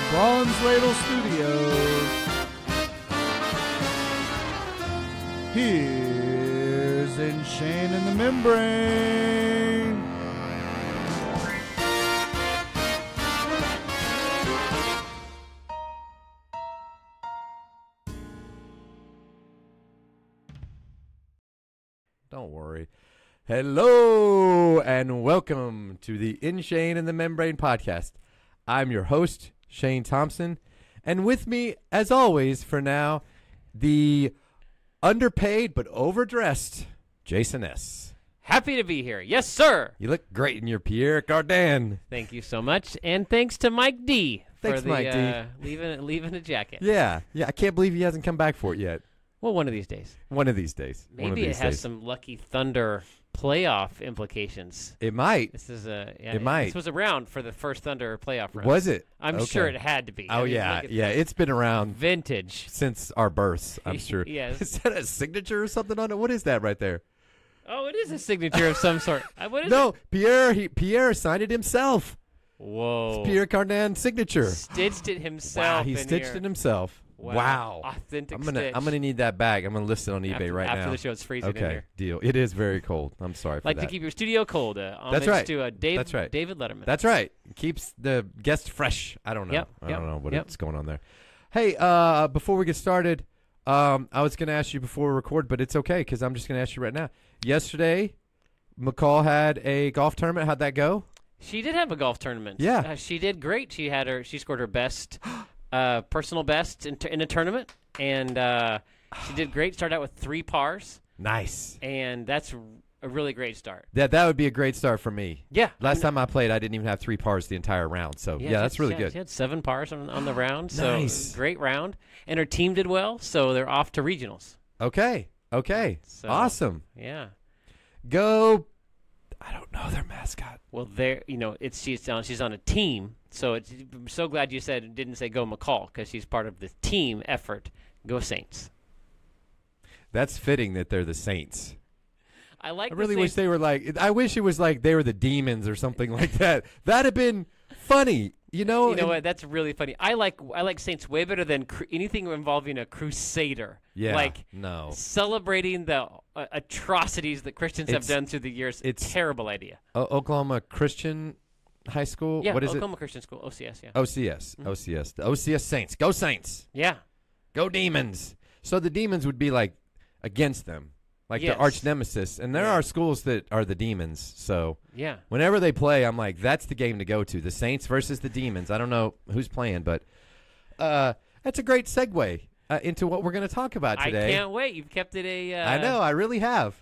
Bronze Ladle Studios, here's In Shane and the Membrane. Don't worry. Hello and welcome to the In Shane and the Membrane podcast. I'm your host, Shane Thompson, and with me, as always, for now, the underpaid but overdressed Jason S. Happy to be here. Yes, sir. You look great in your Pierre Cardin. Thank you so much. And thanks to Mike D. Thanks, for Mike D. Leaving a jacket. Yeah. I can't believe he hasn't come back for it yet. Well, one of these days. One of these days. Maybe it has some Lucky Thunder playoff implications. It might. It might. This was around for the first Thunder playoff run. Was it? I'm Okay. sure it had to be. Oh, yeah. It's been around Vintage. since our births, I'm sure. Yes. Is that a signature or something on it? What is that right there? Oh, it is a signature of some sort. What is No, it? Pierre signed it himself. Whoa. It's Pierre Cardin signature. Stitched it himself. Wow, he stitched here. it himself. Wow. Authentic I'm stitch. gonna need that bag. I'm gonna list it on eBay right now. After the show, it's freezing in Okay, here. deal. It is very cold. I'm sorry for Like that. to keep your studio cold. That's right. To That's right. David Letterman. That's right. Keeps the guests fresh. I don't know. Yep, I don't know yep. what's going on there. Hey, before we get started, I was gonna ask you before we record, but it's okay because I'm just gonna ask you right now. Yesterday, McCall had a golf tournament. How'd that go? She did have a golf tournament. Yeah. She did great. She scored her best, personal best in a tournament, and she did great. Started out with 3 pars, Nice. and that's a really great start. That would be a great start for me. Yeah. Last time I played, I didn't even have 3 pars the entire round. So, yeah, that's really good. She had 7 pars on the round. So Nice. great round. And her team did well, so they're off to regionals. Okay. So, Awesome. Yeah. Go. I don't know their mascot. Well, she's on a team, so I'm so glad you didn't say go McCall because she's part of the team effort. Go Saints. That's fitting that they're the Saints. I really wish they were like. I wish it was like they were the Demons or something like that. That'd have been funny. You know what? That's really funny. I like Saints way better than anything involving a crusader. Yeah. Like no. Celebrating the atrocities that Christians have done through the years. It's a terrible idea. Oklahoma Christian High School. Yeah. What is Oklahoma Christian School. OCS. Yeah. OCS. Mm-hmm. OCS. The OCS Saints. Go Saints. Yeah. Go Demons. So the Demons would be like against them. Like Yes. the arch nemesis. And there are schools that are the Demons. So Yeah. whenever they play, I'm like, that's the game to go to. The Saints versus the Demons. I don't know who's playing, but that's a great segue into what we're going to talk about today. I can't wait. You've kept it I know. I really have.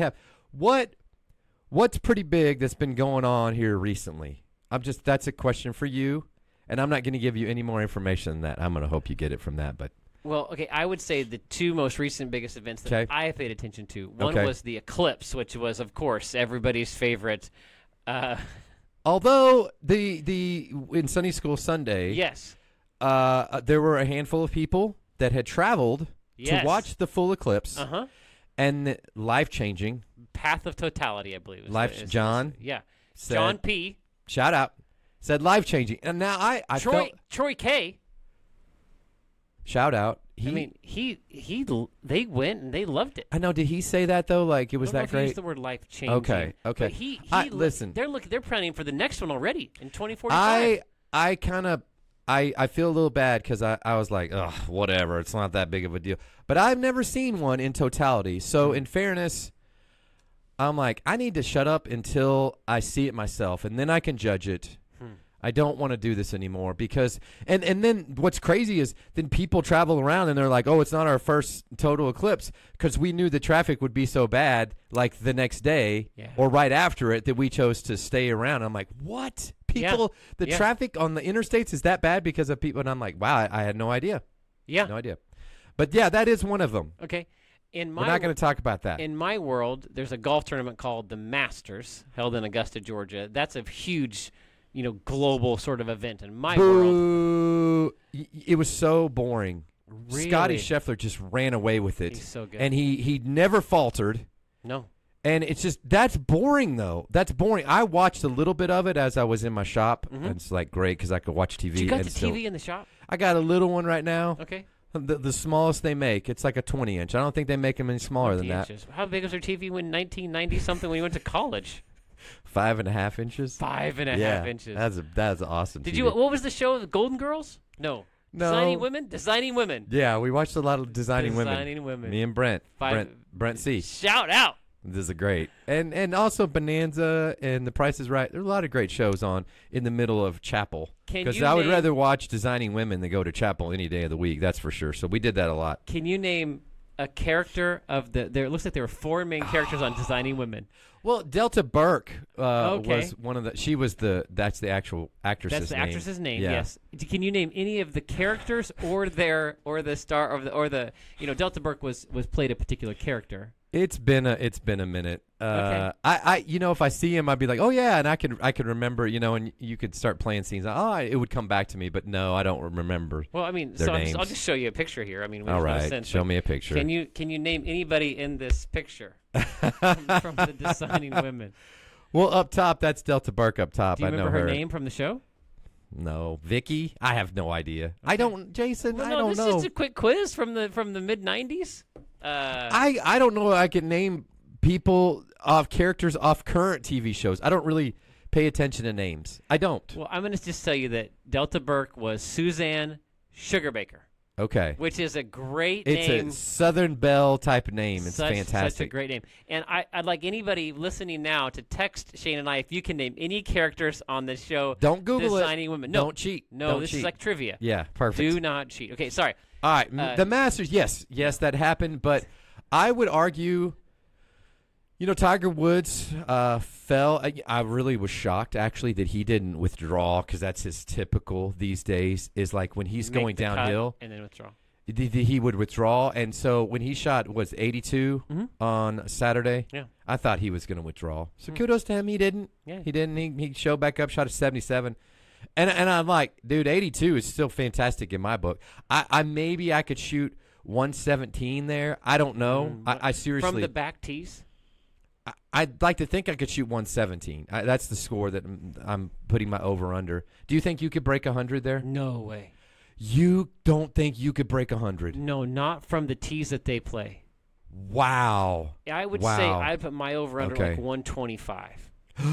What's pretty big that's been going on here recently? That's a question for you, and I'm not going to give you any more information than that. I'm going to hope you get it from that, but. Well, okay, I would say the 2 most recent biggest events that I have paid attention to. One was the eclipse, which was, of course, everybody's favorite. Although in Sunday School Sunday, Yes. there were a handful of people that had traveled to watch the full eclipse, and life-changing. Path of Totality, I believe. John. Yeah. Said, John P. Shout out. Said life-changing, and now I Troy K. Shout out. They went and they loved it. I know. Did he say that though? Like it was I don't know that if he great? used the word life changing. Okay. But listen. They're planning for the next one already in 2045. I feel a little bad because I was like, ugh, whatever. It's not that big of a deal. But I've never seen one in totality. So in fairness, I'm like, I need to shut up until I see it myself, and then I can judge it. I don't want to do this anymore because and then what's crazy is then people travel around and they're like, oh, it's not our first total eclipse because we knew the traffic would be so bad like the next day or right after it that we chose to stay around. I'm like, what? The traffic on the interstates is that bad because of people? And I'm like, wow, I had no idea. Yeah. No idea. But yeah, that is one of them. Okay. We're not going to talk about that. In my world, there's a golf tournament called the Masters held in Augusta, Georgia. That's a huge global sort of event in my world. It was so boring. Really? Scotty Scheffler just ran away with it. He's so good. And he never faltered. No. And it's just, that's boring, though. That's boring. I watched a little bit of it as I was in my shop. And it's like great because I could watch TV. You got and the still, TV in the shop? I got a little one right now. Okay. The smallest they make. It's like a 20-inch. I don't think they make them any smaller than that. Inches. How big was your TV when 1990 something when you went to college? 5.5 inches. 5.5 inches. That's awesome. Did TV. you? What was the show? The Golden Girls? No. No. Designing Women. Designing Women. Yeah, we watched a lot of Designing Women. Me and Brent. Five- Brent C. Shout out. This is great. And also Bonanza and The Price is Right. There's a lot of great shows on in the middle of chapel. Because I would rather watch Designing Women than go to chapel any day of the week. That's for sure. So we did that a lot. Can you name a character of the? There it looks like there were 4 main characters on Designing Women. Well, Delta Burke Okay. was one of the. She was that's the actual actress's That's the name. actress's name. Yeah. Yes. Can you name any of the characters or the star or the Delta Burke was played a particular character? It's been a minute. Okay. I if I see him, I'd be like, oh yeah, and I could remember, and you could start playing scenes. It would come back to me, but no, I don't remember. Well, I mean, their so names. I'll just show you a picture here. I mean, All no right, sense, show but me a picture. Can you name anybody in this picture from the Designing Women? Well, up top, that's Delta Burke up top. Do you I know remember her her name from the show? No, Vicky. I have no idea. I don't, Jason. Well, I no, don't this know. is just a quick quiz from the mid '90s. I don't know. I can name people off characters off current TV shows. I don't really pay attention to names. I don't. Well, I'm going to just tell you that Delta Burke was Suzanne Sugarbaker, Okay. which is a great It's name. a Southern Belle type of name. It's Such a fantastic. great name. And I'd like anybody listening now to text Shane and I if you can name any characters on this show. Don't Google Designing it. Women. No, Don't cheat. No, Don't this cheat. is like trivia. Yeah, perfect. Do not cheat. Okay, sorry. All right, the Masters, yes, that happened, but I would argue, Tiger Woods fell. I really was shocked, actually, that he didn't withdraw because that's his typical these days. Is like when he's Make going the cut downhill, and then withdraw. he would withdraw, and so when he shot 82 on Saturday, Yeah. I thought he was going to withdraw. So kudos to him. He didn't. Yeah. He didn't. He showed back up, shot a 77. And I'm like, dude, 82 is still fantastic in my book. Maybe I could shoot 117 there. I don't know. I seriously. From the back tees? I'd like to think I could shoot 117. That's the score that I'm putting my over under. Do you think you could break 100 there? No way. You don't think you could break 100? No, not from the tees that they play. Wow. I would Wow. say I'd put my over under Okay. like 125.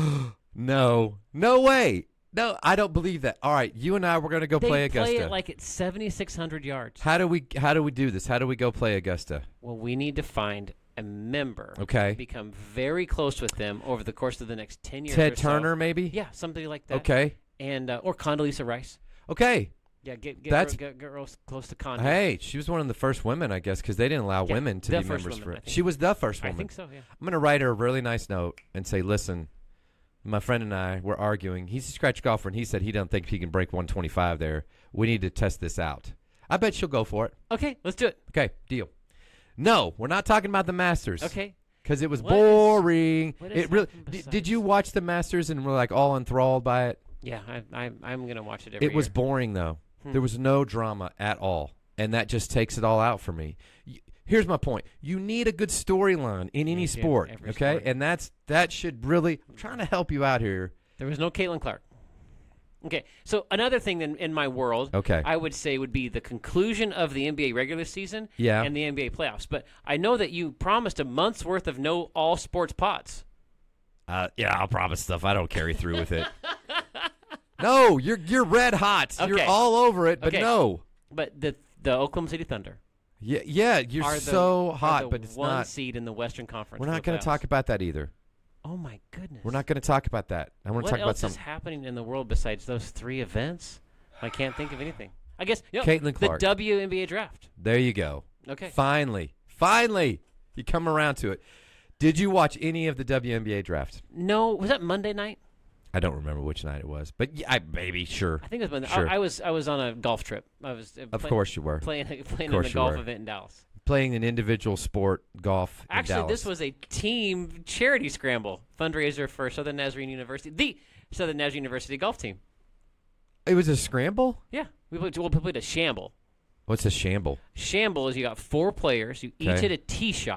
No way. No, I don't believe that. All right, you and I, we're going to go play They Augusta. play it like it's 7,600 yards. How do we do this? How do we go play Augusta? Well, we need to find a member. Okay. Become very close with them over the course of the next 10 years. Ted or so. Turner, maybe? Yeah, something like that. Okay. And or Condoleezza Rice. Okay. Yeah, get real close to Condoleezza. Hey, she was one of the first women, I guess, because they didn't allow Yeah, women to the be first members. woman, I think. She was the first I woman. think so, yeah. I'm going to write her a really nice note and say, listen, my friend and I were arguing. He's a scratch golfer, and he said he doesn't think he can break 125 there. We need to test this out. I bet she'll go for it. Okay, let's do it. Okay, deal. No, we're not talking about the Masters. Okay. Because it was What is- boring. what It is really. happened Did besides- you watch the Masters and were like all enthralled by it? Yeah, I'm going to watch it every It was year. boring though. There was no drama at all, and that just takes it all out for me. Here's my point: you need a good storyline in any You do, sport, every okay? sport. And that should really. I'm trying to help you out here. There was no Caitlin Clark. Okay, so another thing in my world, Okay. I would say would be the conclusion of the NBA regular season Yeah. and the NBA playoffs. But I know that you promised a month's worth of no all sports pods. Yeah, I'll promise stuff. I don't carry through with it. No, you're red hot. You're Okay. all over it, but Okay. no. But the Oklahoma City Thunder Yeah, you're are the, so are hot, the but it's one not. seed in the Western Conference. We're for not the going to playoffs. talk about that either. Oh my goodness! We're not going to talk about that. I want to What talk about else is something. happening in the world besides those 3 events? I can't think of anything. I guess Caitlin Clark. the WNBA draft. There you go. Okay. Finally, you come around to it. Did you watch any of the WNBA draft? No, was that Monday night? I don't remember which night it was, but yeah, maybe sure. I think it was Monday. Sure. I was on a golf trip. I was Of course you were playing in course a you golf were. event in Dallas. playing an individual sport, golf. in Actually, Dallas. this was a team charity scramble fundraiser for Southern Nazarene University, the Southern Nazarene University golf team. It was a scramble. Yeah, we played a shamble. What's a shamble? Shamble is you got 4 players. You each Okay. hit a tee shot,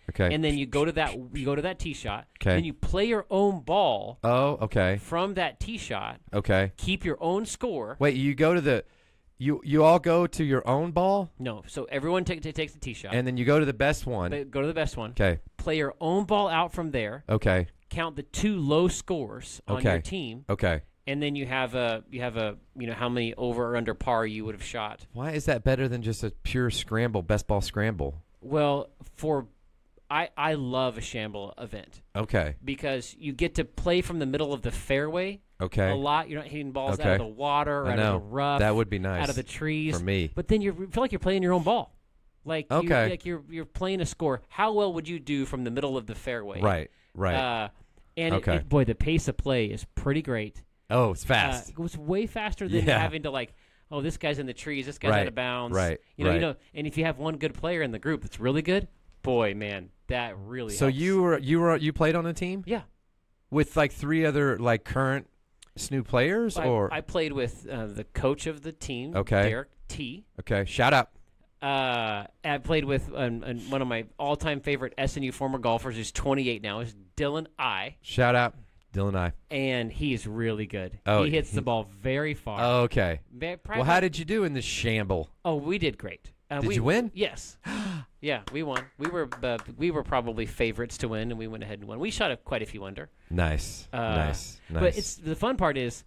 Okay. And then you go to that tee shot. Okay. Then you play your own ball Oh, okay. from that tee shot. Okay. Keep your own score. Wait, you go to the you all go to your own ball, No, so everyone takes the tee shot. and then you go to the best one. Go to the best one. Okay. Play your own ball out from there. Okay. Count the 2 low scores on your Okay. team, Okay. and then you have a how many over or under par you would have shot. Why is that better than just a pure scramble, best ball scramble? Well, I love a shamble event Okay. because you get to play from the middle of the fairway Okay. a lot. You're not hitting balls out Okay. of the water, or I out know. of the rough, That would be nice out of the trees. for me. But then you feel like you're playing your own ball. Okay. You're playing a score. How well would you do from the middle of the fairway? Right. Right. And Okay. boy, the pace of play is pretty great. Oh, it's fast. It was way faster than Yeah. having to oh, this guy's in the trees, this guy's Right. out of bounds. Right. You know, Right. and if you have one good player in the group that's really good, boy, man, that really So helps. you played on a team Yeah. with like 3 other like current SNU players, or I played with the coach of the team, Okay. Derek T. okay, shout out. I played with one of my all-time favorite SNU former golfers who's 28 now, is Dylan I. Shout out Dylan I. And he is really good. Oh, he hits the ball very far. Okay. Well, how did you do in this shamble? Oh, we did great. Did you win? Yes. Yeah, we won. We were probably favorites to win, and we went ahead and won. We shot quite a few under. Nice. Nice. But the fun part is,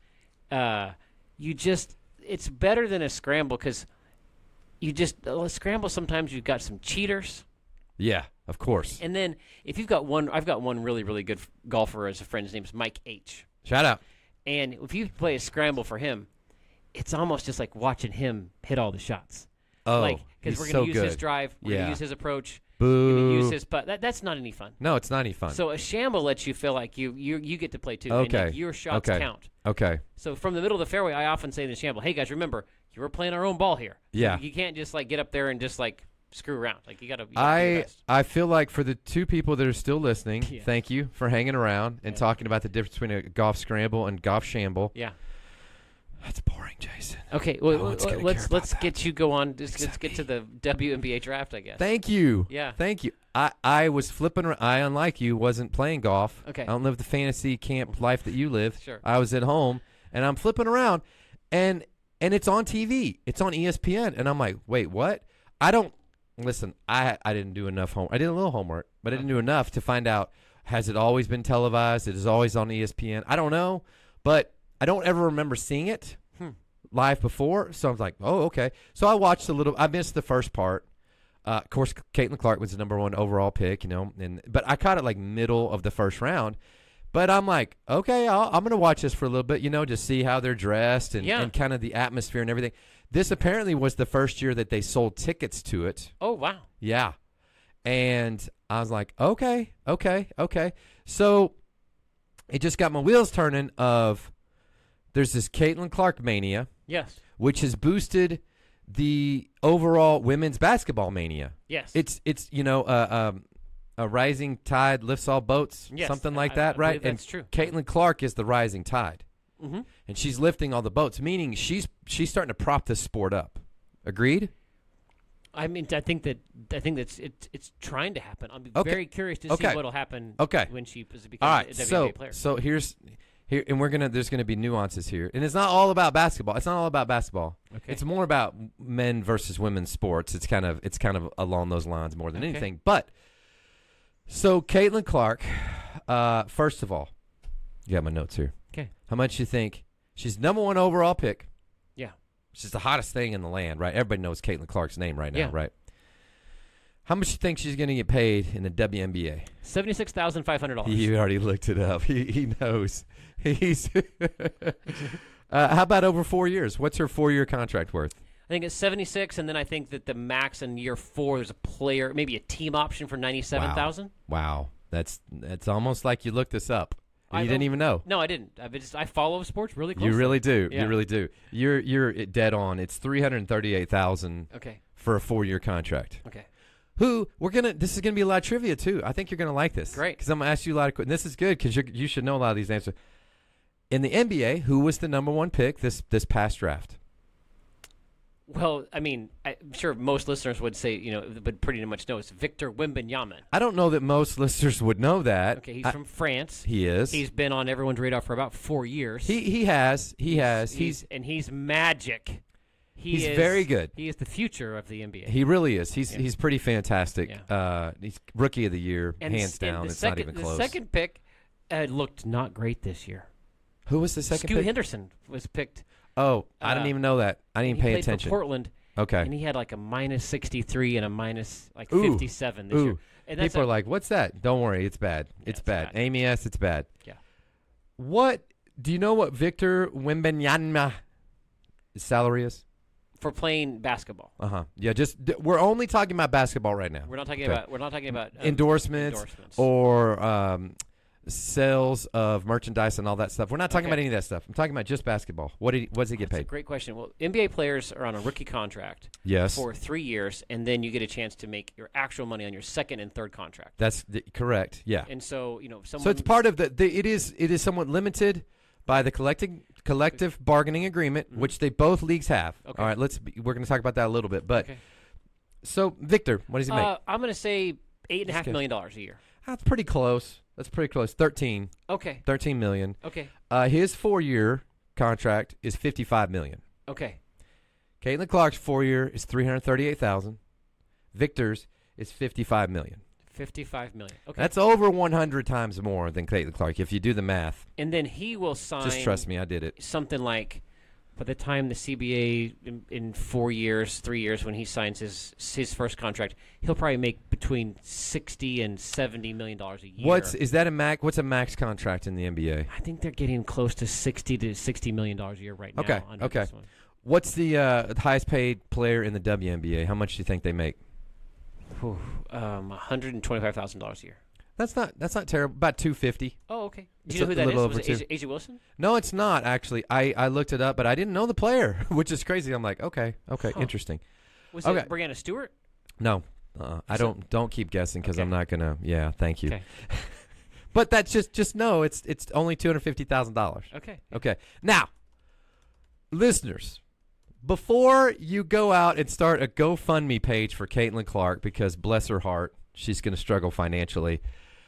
it's better than a scramble because a scramble sometimes you've got some cheaters. Yeah, of course. And then if you've got one, I've got one really, really good golfer as a friend. His name is Mike H. Shout out. And if you play a scramble for him, it's almost just like watching him hit all the shots. Oh, because he's we're so going to use good. his drive, we're going Yeah. to use his approach, Boo. we're going to use his putt. That's not any fun. No, it's not any fun. So a shamble lets you feel like you get to play too. Okay. And like your shots Okay. count. Okay. So from the middle of the fairway, I often say to the shamble, "Hey guys, remember you were playing our own ball here. Yeah. You can't just get up there and just screw around. You got to. Do your best. I feel like for the 2 people that are still listening, Yeah. thank you for hanging around and Yeah. talking about the difference between a golf scramble and golf shamble. Yeah. That's boring, Jason. Okay. Well, No one's gonna care let's about that. get you go on. Let's Except get to the WNBA draft, I guess. Thank you. Yeah. Thank you. I was flipping around. I, unlike you, wasn't playing golf. Okay. I don't live the fantasy camp life that you live. Sure. I was at home, and I'm flipping around, and it's on TV. It's on ESPN, and I'm like, wait, what? I don't listen. I didn't do enough homework. I did a little homework, but I didn't do enough to find out. Has it always been televised? It is always on ESPN. I don't know, but I don't ever remember seeing it live before. So I was like, oh, okay. So I watched a little. I missed the first part. Of course, Caitlin Clark was the number 1 overall pick, but I caught it middle of the first round. But I'm like, okay, I'm going to watch this for a little bit, just see how they're dressed and kind of the atmosphere and everything. This apparently was the first year that they sold tickets to it. Oh wow. Yeah. And I was like, okay. So it just got my wheels turning of there's this Caitlin Clark mania, Yes. which has boosted the overall women's basketball mania. Yes. It's a rising tide lifts all boats, Yes, something like I that, believe right? that's true. Caitlin Clark is the rising tide, Mm-hmm. and she's lifting all the boats, meaning she's starting to prop this sport up. Agreed? I mean, I think that's it's trying to happen. I'm Okay. very curious to Okay. see what'll happen. Okay. When she becomes All right, a WNBA player. so here, and there's gonna be nuances here, and it's not all about basketball. It's not all about basketball. Okay. It's more about men versus women's sports. It's kind of along those lines more than Okay. anything. But so Caitlin Clark, first of all, you got my notes here. Okay. How much you think she's number 1 overall pick? Yeah. She's the hottest thing in the land, right? Everybody knows Caitlin Clark's name right now, Yeah. right? How much you think she's going to get paid in the WNBA? $76,500. You already looked it up. He knows. He's. How about over 4 years? What's her 4-year contract worth? I think it's 76, and then I think that the max in year 4 there's a player, maybe a team option for 97,000. Wow, that's almost like you looked this up. And I you didn't don't- even know. No, I didn't. I follow sports really closely. You really do. Yeah. You really do. You're dead on. It's $338,000 Okay. for a 4-year contract. Okay. This is gonna be a lot of trivia too. I think you're gonna like this. Great. Because I'm gonna ask you a lot of questions. This is good because you should know a lot of these answers. In the NBA, who was the number 1 pick this past draft? Well, I mean, I'm sure most listeners would say, would pretty much know it's Victor Wembanyama. I don't know that most listeners would know that. Okay, he's from France. He is. He's been on everyone's radar for about 4 years. He has. He's magic. He's very good. He is the future of the NBA. He really is. He's pretty fantastic. Yeah. He's rookie of the year, and hands down. It's not even close. The second pick looked not great this year. Who was the second Scoot pick? Henderson was picked. Oh, I didn't even know that. I didn't even pay played attention. For Portland. Okay. And he had like a minus 63 and a minus like Ooh. 57 this year. And that's People are like, "What's that?" Don't worry, it's bad. It's bad. Amy S, it's bad. Yeah. What do you know? What Victor Wembanyama's salary is? For playing basketball. Yeah. We're only talking about basketball right now. We're not talking about. We're not talking about endorsements or sales of merchandise and all that stuff. We're not talking about any of that stuff. I'm talking about just basketball. What does he get paid? That's a great question. Well, NBA players are on a rookie contract. Yes. For 3 years, and then you get a chance to make your actual money on your second and third contract. That's correct. Yeah. And so So it's part of it is somewhat limited by the collective bargaining agreement, which they both leagues have. Okay. All right, we're going to talk about that a little bit. But so Victor, what does he make? I'm going to say $8.5 million a year. That's pretty close. 13. Okay. 13 million. Okay. His 4-year contract is $55 million. Okay. Caitlin Clark's 4-year is $338,000. Victor's is $55 million. $55 million. Okay. That's over 100 times more than Caitlin Clark if you do the math. And then he will sign. Just trust me, I did it. Something like, by the time the CBA in 4 years, 3 years, when he signs his first contract, he'll probably make between $60 and $70 million a year. What's a max contract in the NBA? I think they're getting close to $60 million a year right now. Okay. What's the highest paid player in the WNBA? How much do you think they make? $125,000 a year. That's not terrible. About $250. Oh, okay. Do you know who that is? Was it Asia Wilson? No, it's not actually. I looked it up, but I didn't know the player, which is crazy. I'm like, okay, interesting. Was it Brianna Stewart? No, I don't keep guessing because I'm not gonna. Yeah, thank you. Okay. But that's just no. It's only $250,000. Okay. Now, listeners, before you go out and start a GoFundMe page for Caitlin Clark, because bless her heart, she's going to struggle financially.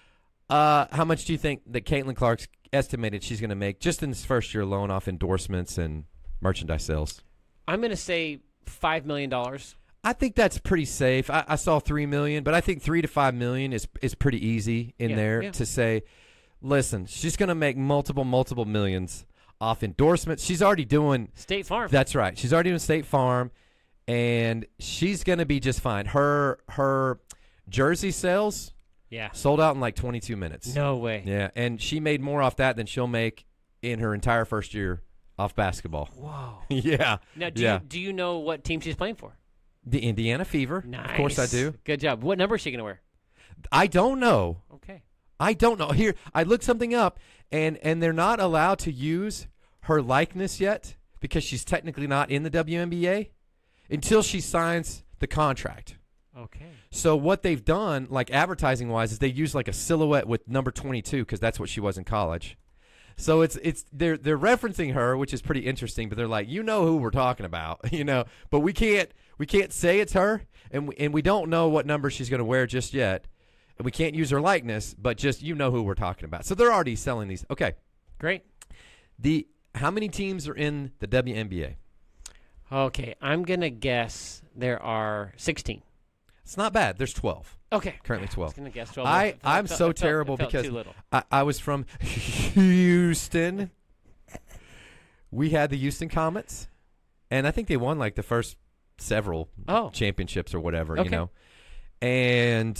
How much do you think that Caitlin Clark's estimated she's going to make just in this first year alone off endorsements and merchandise sales? I'm going to say $5 million. I think that's pretty safe. I saw $3 million, but I think $3 to $5 million is pretty easy in there to say, listen, she's going to make multiple millions off endorsements. She's already doing State Farm. That's right. She's already doing State Farm, and she's going to be just fine. Her jersey sales sold out in like 22 minutes. No way. Yeah, and she made more off that than she'll make in her entire first year off basketball. Whoa. Yeah. Now, do you know what team she's playing for? The Indiana Fever. Nice. Of course I do. Good job. What number is she going to wear? I don't know. Okay. I don't know. Here, I looked something up, and they're not allowed to use her likeness yet because she's technically not in the WNBA until she signs the contract. Okay. So what they've done, like advertising-wise, is they use like a silhouette with number 22 because that's what she was in college. So they're referencing her, which is pretty interesting. But they're like, you know who we're talking about, But we can't say it's her, and we don't know what number she's going to wear just yet. And we can't use her likeness, but just who we're talking about. So they're already selling these. Okay, great. How many teams are in the WNBA? Okay, I'm gonna guess there are 16. It's not bad. There's 12. Okay, currently 12. I was gonna guess 12. I'm so terrible because too little. I was from Houston. We had the Houston Comets, and I think they won like the first several championships or whatever, And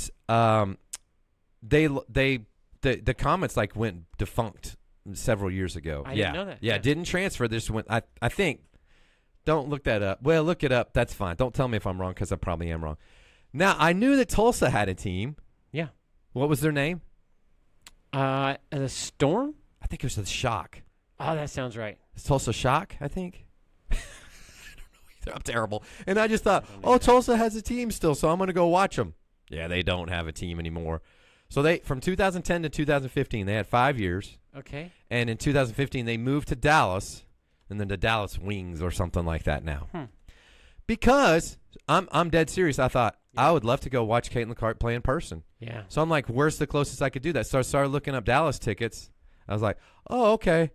the Comets like went defunct several years ago. I didn't know that. Yeah, didn't transfer. They just went. I think. Don't look that up. Well, look it up. That's fine. Don't tell me if I'm wrong because I probably am wrong. Now I knew that Tulsa had a team. Yeah. What was their name? The Storm. I think it was the Shock. Oh, that sounds right. It's Tulsa Shock, I think. I don't know either. I'm terrible. And I just thought, Tulsa has a team still, so I'm going to go watch them. Yeah, they don't have a team anymore. So from 2010 to 2015, they had 5 years. Okay. And in 2015, they moved to Dallas, and then the Dallas Wings or something like that now. because I'm dead serious. I thought I would love to go watch Caitlin Clark play in person. Yeah. So I'm like, where's the closest I could do that? So I started looking up Dallas tickets. I was like, oh, okay.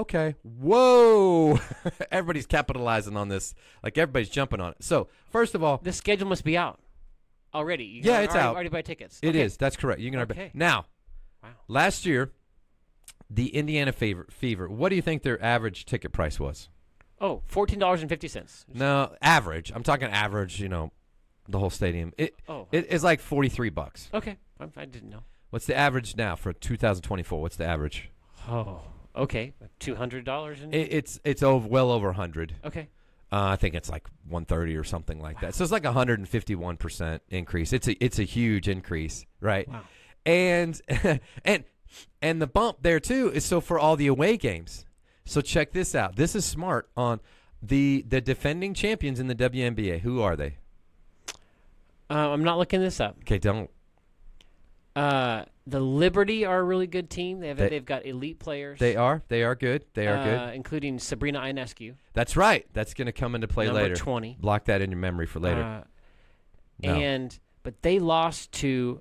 Whoa. Everybody's capitalizing on this. Like, everybody's jumping on it. So, first of all, The schedule must be out already. You Yeah, can it's already, out. Already buy tickets. it Okay. is. That's correct. You can Okay. Now, Wow. last year, the Indiana Fever, what do you think their average ticket price was? Oh, $14.50. No, average. I'm talking average, the whole stadium. Oh. It is like $43. Okay. I didn't know. What's the average now for 2024? What's the average? Oh. Okay. $200. It's well over 100. Okay. I think it's like 130 or something like that. So it's like 151% increase. It's a huge increase, right? Wow. And and the bump there too is so for all the away games. So check this out. This is smart on the defending champions in the WNBA. Who are they? I'm not looking this up. Okay, don't. The Liberty are a really good team. They- They've got elite players. They are good. They are good. Including Sabrina Ionescu, That's right. That's going to come into play number later. 20. Block that in your memory for later. No. But they lost to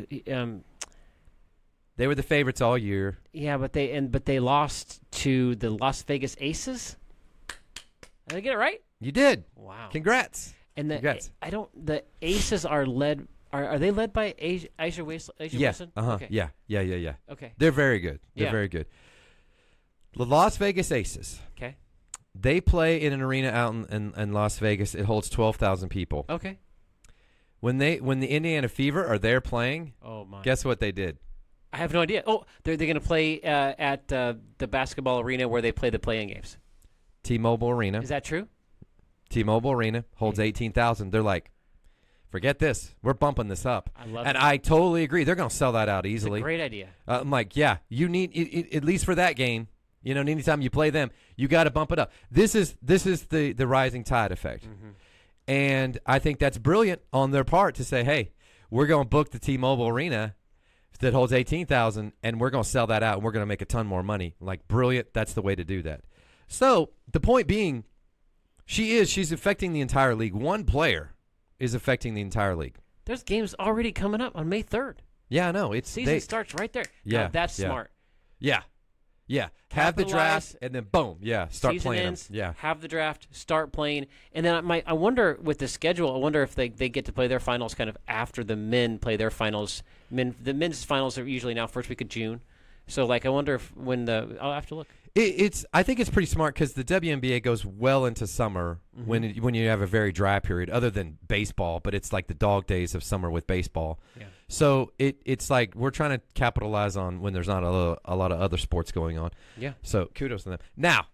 They were the favorites all year. but they lost to the Las Vegas Aces. Did I get it right? You did. Wow. Congrats. And Congrats. the Aces are led. Are they led by Asia Yeah. Wilson? Okay. Yeah. Okay. They're very good. They're Yeah. very good. The Las Vegas Aces. Okay. They play in an arena out in Las Vegas. It holds 12,000 people. Okay. When the Indiana Fever are there playing, Oh my. guess what they did? I have no idea. Oh, they're going to play at the basketball arena where they play the playing games. T-Mobile Arena. Is that true? T-Mobile Arena holds 18,000. They're like, forget this. We're bumping this up. I love And it. I totally agree. They're going to sell that out It's a easily. great idea. I'm like, yeah, you need at least for that game. Anytime you play them, you got to bump it up. This is the rising tide effect, and I think that's brilliant on their part to say, hey, we're going to book the T-Mobile Arena that holds 18,000, and we're going to sell that out, and we're going to make a ton more money. Like, brilliant. That's the way to do that. So the point being, she's affecting the entire league. One player is affecting the entire league. There's games already coming up on May 3rd. Yeah, I know. Season starts right there. Yeah, Now, that's yeah. smart. Yeah. Have the draft, Capitalize. and then boom. Yeah, start Season playing ends, them. Yeah. have the draft, start playing, and then I wonder with the schedule. I wonder if they get to play their finals kind of after the men play their finals. The men's finals are usually now first week of June, so I wonder if I'll have to look. I think it's pretty smart because the WNBA goes well into summer when you have a very dry period, other than baseball. But it's like the dog days of summer with baseball. Yeah. So it's like we're trying to capitalize on when there's not a lot of other sports going on. Yeah. So kudos to them. Now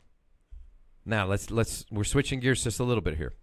we're switching gears just a little bit here.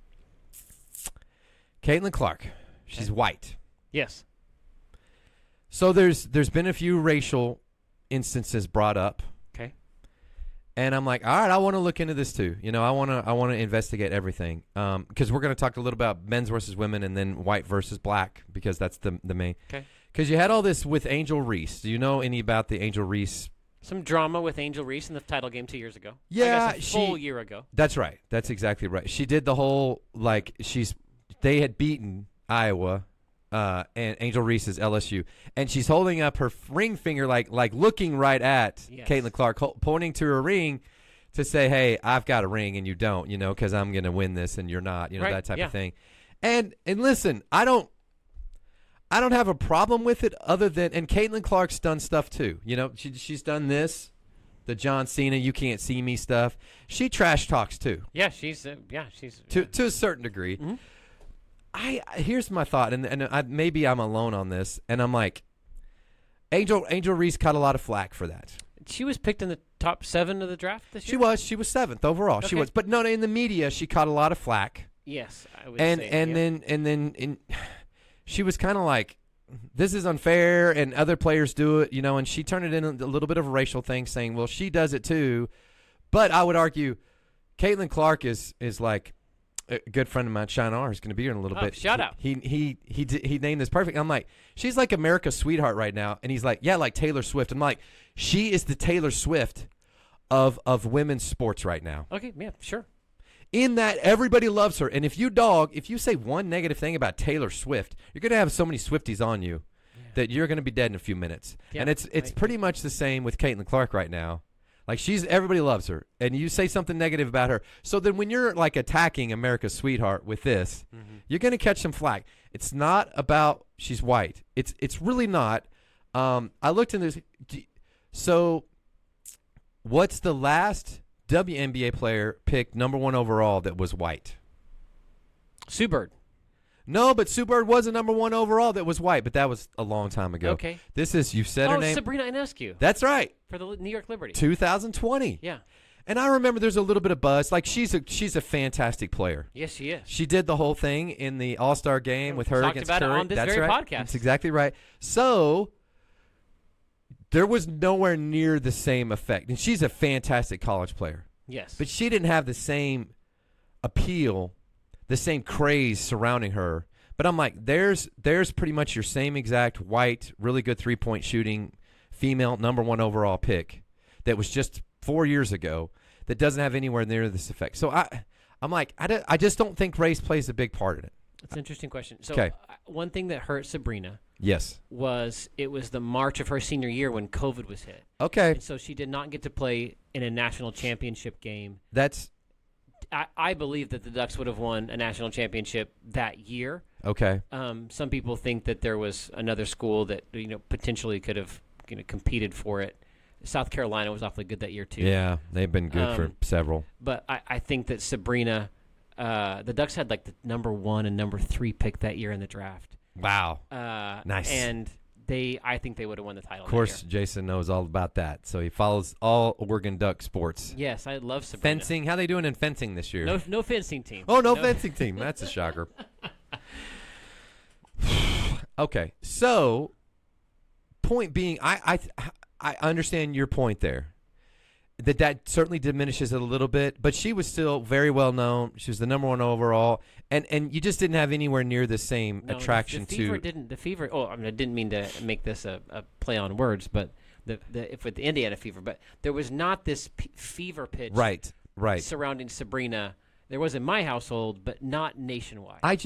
Caitlin Clark, she's white. Yes. So there's been a few racial instances brought up. Okay. And I'm like, all right, I want to look into this too. I want to investigate everything because we're going to talk a little about men's versus women and then white versus black because that's the main. Okay. Because you had all this with Angel Reese. Do you know any about the Angel Reese? Some drama with Angel Reese in the title game 2 years ago. Yeah, I guess a full year ago. That's right. That's exactly right. She did the whole they had beaten Iowa. And Angel Reese is LSU, and she's holding up her ring finger like looking right at Caitlin Clark, pointing to her ring to say, "Hey, I've got a ring and you don't, because I'm going to win this and you're not, Right, that type yeah. of thing." And listen, I don't have a problem with it, other than and Caitlin Clark's done stuff too. She's done this, the John Cena "you can't see me" stuff. She trash talks too. Yeah, she's To a certain degree. Mhm. Here's my thought, and maybe I'm alone on this, and I'm like, Angel Reese caught a lot of flack for that. She was picked in the top 7 of the draft this She year. was 7th overall. She Okay. was, but no, in the media she caught a lot of flack, Yes, I would and say. then she was kind of like, this is unfair, and other players do it, and she turned it into a little bit of a racial thing, saying, well, she does it too, but I would argue, Caitlin Clark is like. A good friend of mine, Sean R, is going to be here in a little bit. Shout out. He named this perfect. I'm like, she's like America's sweetheart right now, and he's like, yeah, like Taylor Swift. I'm like, she is the Taylor Swift of women's sports right now. Okay, yeah, sure. in that everybody loves her. And if you say one negative thing about Taylor Swift, you're going to have so many Swifties on you that you're going to be dead in a few minutes. Yeah, and it's pretty much the same with Caitlin Clark right now. Like everybody loves her, and you say something negative about her. So then when you're like attacking America's sweetheart with this, you're going to catch some flack. It's not about she's white. It's really not. I looked in this. So what's the last WNBA player picked number 1 overall that was white? Sue Bird. No, but Sue Bird was a number 1 overall that was white, but that was a long time ago. Okay. This is, you said her name. Sabrina Ionescu. That's right. For the New York Liberty. 2020. Yeah. And I remember there's a little bit of buzz. Like, she's a fantastic player. Yes, she is. She did the whole thing in the All-Star game with her Talked against about Curry. it on this That's very right. podcast. That's exactly right. So there was nowhere near the same effect. And she's a fantastic college player. Yes. But she didn't have the same appeal, the same craze surrounding her. But I'm like, there's pretty much your same exact white, really good three-point shooting, female number 1 overall pick that was just 4 years ago that doesn't have anywhere near this effect. So I'm like, I just don't think race plays a big part in it. It's an interesting question. So Okay. One thing that hurt Sabrina Yes. was it was the March of her senior year when COVID was hit. Okay. And so she did not get to play in a national championship game. That's I believe that the Ducks would have won a national championship that year. okay. Some people think that there was another school that potentially could have competed for it. South Carolina was awfully good that year too. Yeah, they've been good for several. But I think that Sabrina, the Ducks had like the number 1 and number 3 pick that year in the draft. Wow. Nice. And I think they would have won the title. Of course, that Jason knows all about that. So he follows all Oregon Duck sports. year. Yes, I love Sabrina. Fencing. How they doing in fencing this year? No fencing team. Oh, no fencing team. That's a shocker. Okay, so point being, I understand your point there. That certainly diminishes it a little bit, but she was still very well known. She was the number 1 overall, and you just didn't have anywhere near the same attraction the Fever to. The Fever. Oh, I mean, I didn't mean to make this a play on words, but with the Indiana Fever, but there was not this fever pitch Right. surrounding Sabrina. There was in my household, but not nationwide. I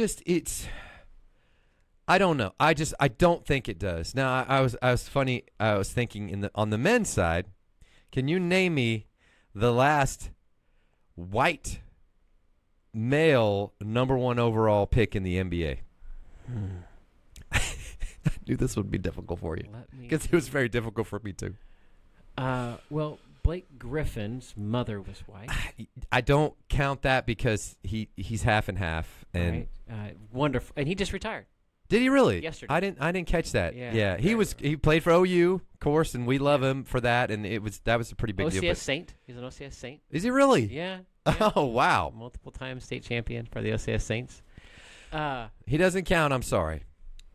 don't know. I don't think it does. Now, I was thinking on the men's side. Can you name me the last white male number 1 overall pick in the NBA? I knew this would be difficult for you because it was very difficult for me too. Well, Blake Griffin's mother was white. I don't count that because he's half and half. And right? Wonderful, and he just retired. did he really? Yesterday. I didn't catch that. Yeah. He played for OU, of course, and we love him for that. And that was a pretty big deal. OCS Saint. He's an OCS Saint. Is he really? Yeah. Oh wow. Multiple time state champion for the OCS Saints. He doesn't count. I'm sorry.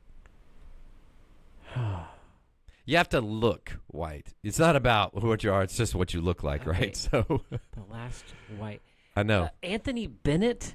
You have to look white. It's not about what you are. It's just what you look like, Okay. right? So The last white. I know. Anthony Bennett.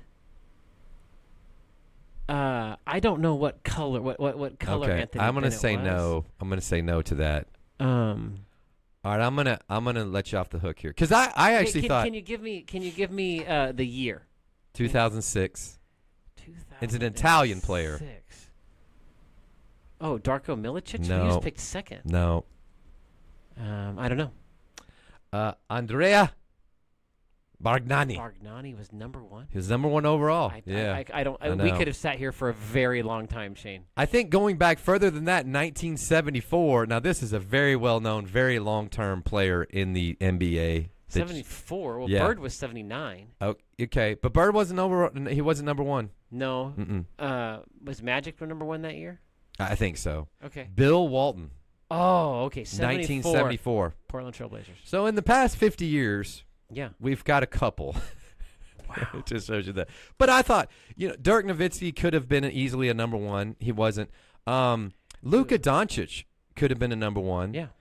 I don't know what color. What color Okay, Anthony I'm gonna Bennett say was. no. I'm gonna say no to that. All right, I'm gonna let you off the hook here because I actually thought Can you give me the year? 2006. It's an Italian player. 2006. Oh, Darko Milicic. No. He was picked second. No, I don't know. Andrea Bargnani. Bargnani was number 1. He was number 1 overall. I don't. I We know. could have sat here for a very long time, Shane. I think going back further than that, 1974. Now, this is a very well-known, very long-term player in the NBA. 74. Well, Yeah. Bird was 79. Oh, okay, but Bird wasn't over. He wasn't number 1. No. Mm-mm. Was Magic number 1 that year? I think so. Okay. Bill Walton, Oh, okay. 74. 1974. Portland Trailblazers. So in the past 50 years, Yeah. we've got a couple. Wow. It just shows you that. But I thought, Dirk Nowitzki could have been easily a number 1. He wasn't. Luka Doncic could have been a number 1. Yeah.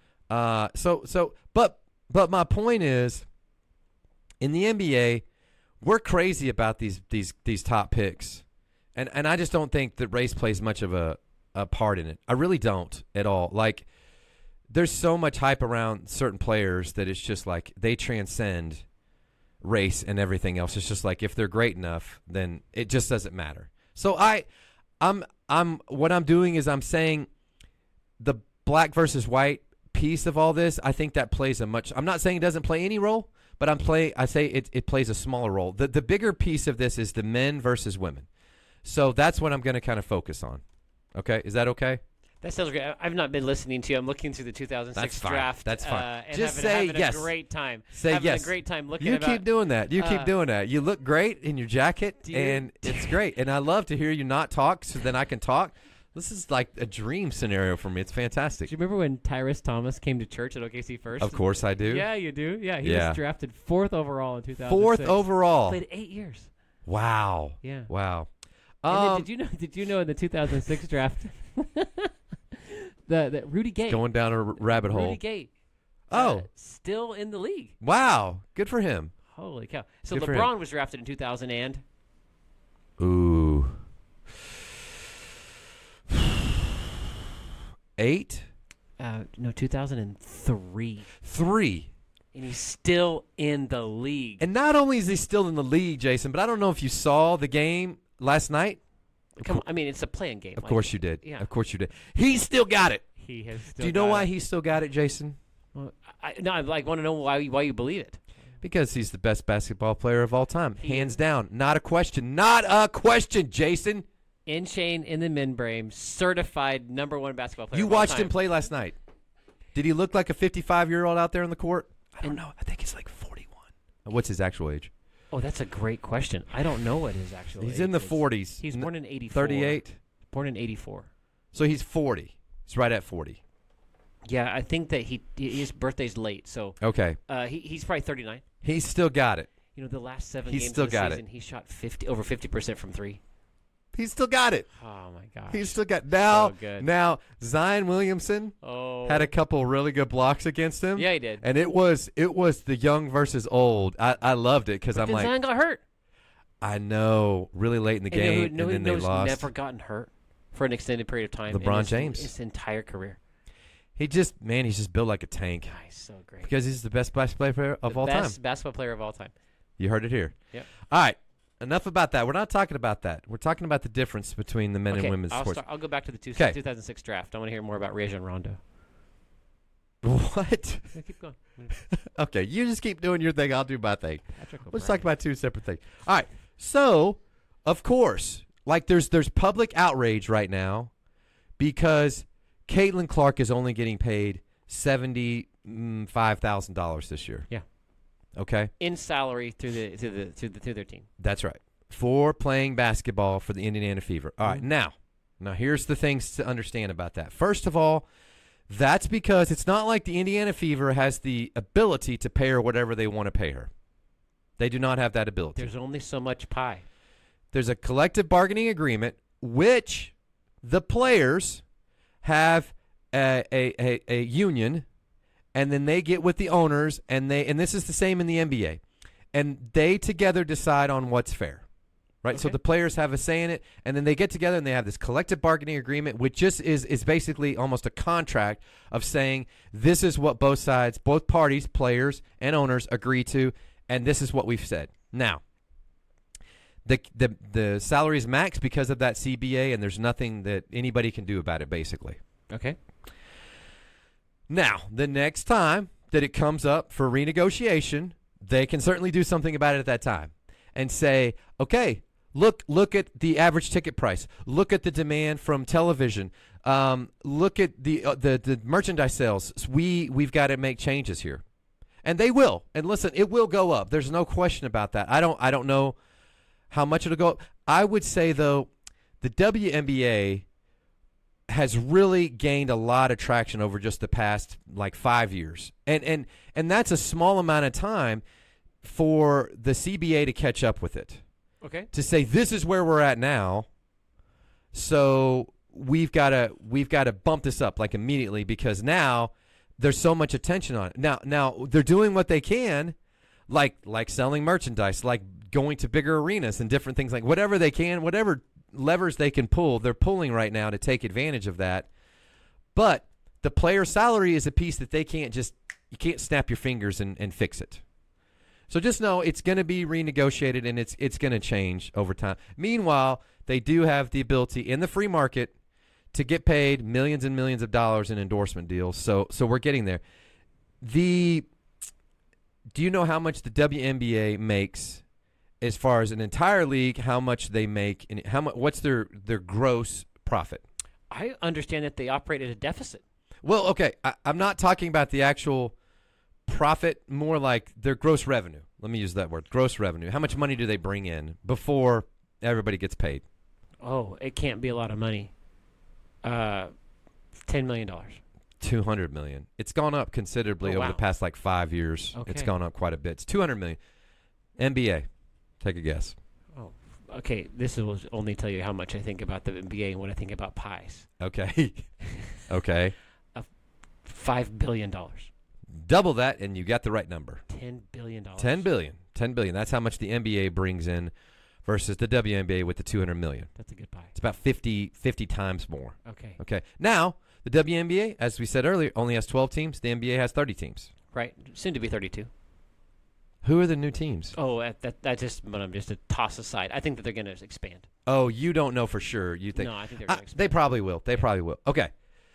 But my point is, in the NBA, we're crazy about these top picks, and I just don't think that race plays much of a part in it. I really don't at all. Like, there's so much hype around certain players that it's just like they transcend race and everything else. It's just like if they're great enough, then it just doesn't matter. So what I'm doing is I'm saying the black versus white piece of all this, I think that plays a much. I'm not saying it doesn't play any role, but I say it plays a smaller role. The bigger piece of this is the men versus women. So that's what I'm going to kind of focus on. Okay, is that okay? That sounds great. I've not been listening to you. I'm looking through the 2006 That's fine. draft. That's fine. And Just having say yes. a great time. Say having yes. a great time looking You about. keep doing that. You keep doing that. You look great in your jacket, and it's great. And I love to hear you not talk, so then I can talk. This is like a dream scenario for me. It's fantastic. Do you remember when Tyrus Thomas came to church at OKC first? Of course I do. Yeah, you do. Yeah, he Yeah. was drafted 4th overall in 2006. 4th overall. Played 8 years. Wow. Yeah. Wow. And then did you know in the 2006 draft that Rudy Gay Going down a rabbit hole. Rudy Gay still in the league. Wow. Good for him. Holy cow. So Good for LeBron was drafted in 2000 and Ooh. 8? no, 2003. 3. And he's still in the league. And not only is he still in the league, Jason, but I don't know if you saw the game last night. Come on, I mean, it's a playing game. Of course you did. Yeah. Of course you did. He still got it. He has still Do you know got why it. he still got it, Jason? Well, I want to know why you believe it. Because he's the best basketball player of all time. He Hands is. down. Not a question. Not a question, Jason. In Shane in the membrane, certified #1 basketball player. You of all watched time. him play last night. Did he look like a 55-year-old out there on the court? I don't know. I think he's like 41. What's his actual age? Oh, that's a great question. I don't know what his actual He's age in the is. 40s. He's born in 84. 38. Born in 84. So he's 40. He's right at 40. Yeah, I think that his birthday's late, so Okay. he's probably 39. He's still got it. You know, the last 7 He's games still of the got season, he shot over 50% from 3. He's still got it. Oh my gosh. He's still got now. So good. Now Zion Williamson had a couple really good blocks against him. Yeah, he did. And it was the young versus old. I loved it because I'm then like, Zion got hurt. I know, really late in the And you know game, and then they lost. Never gotten hurt for an extended period of time. LeBron James. His entire career. He's just built like a tank God, he's so great. because he's the best basketball player of all time. Best basketball player of all time. You heard it here. Yep. All right. Enough about that. We're not talking about that. We're talking about the difference between the men and women's sports. I'll go back to the 2006 draft. I want to hear more about Rajon Rondo. What? Yeah, keep going. Okay, you just keep doing your thing. I'll do my thing. Patrick Let's O'Brien. talk about 2 separate things. All right. So, of course, like there's public outrage right now because Caitlin Clark is only getting paid $75,000 this year. Yeah. Okay. In salary through their team. That's right. For playing basketball for the Indiana Fever. All right. Now here's the things to understand about that. First of all, that's because it's not like the Indiana Fever has the ability to pay her whatever they want to pay her. They do not have that ability. There's only so much pie. There's a collective bargaining agreement, which the players have a union, and then they get with the owners, and this is the same in the NBA, and they together decide on what's fair. Right, so Okay. the players have a say in it, and then they get together and they have this collective bargaining agreement, which just is basically almost a contract of saying this is what both sides, both parties, players and owners agree to, and this is what we've said. Now, the salary is max because of that CBA, and there's nothing that anybody can do about it, basically. Okay. Now, the next time that it comes up for renegotiation, they can certainly do something about it at that time and say, okay, look at the average ticket price. Look at the demand from television. Look at the merchandise sales. We've got to make changes here. And they will. And listen, it will go up. There's no question about that. I don't know how much it'll go up. I would say, though, the WNBA has really gained a lot of traction over just the past, 5 years. And that's a small amount of time for the CBA to catch up with it. Okay. To say this is where we're at now, so we've got to bump this up immediately because now there's so much attention on it. Now they're doing what they can, like selling merchandise, like going to bigger arenas and different things, like whatever they can, whatever levers they can pull, they're pulling right now to take advantage of that. But the player salary is a piece that you can't snap your fingers and fix it. So just know it's going to be renegotiated and it's going to change over time. Meanwhile, they do have the ability in the free market to get paid millions and millions of dollars in endorsement deals. So we're getting there. Do you know how much the WNBA makes as far as an entire league? How much they make and what's their gross profit? I understand that they operate at a deficit. Well, okay, I'm not talking about the actual profit, more like their gross revenue. Let me use that word, gross revenue. How much money do they bring in before everybody gets paid? Oh, it can't be a lot of money. $10 million. $200 million. It's gone up considerably over the past 5 years. Okay. It's gone up quite a bit. It's $200 million. NBA, take a guess. Oh, okay. This will only tell you how much I think about the NBA and what I think about pies. Okay. Okay. $5 billion. Double that, and you got the right number. $10 billion. $10 billion. $10 billion. That's how much the NBA brings in versus the WNBA with the $200 million. That's a good pie. It's about 50 times more. Okay. Okay. Now, the WNBA, as we said earlier, only has 12 teams. The NBA has 30 teams. Right. Soon to be 32. Who are the new teams? Oh, that just a toss aside. I think that they're going to expand. Oh, you don't know for sure. You think? No, I think they're going to expand. They probably will. They probably will. Okay.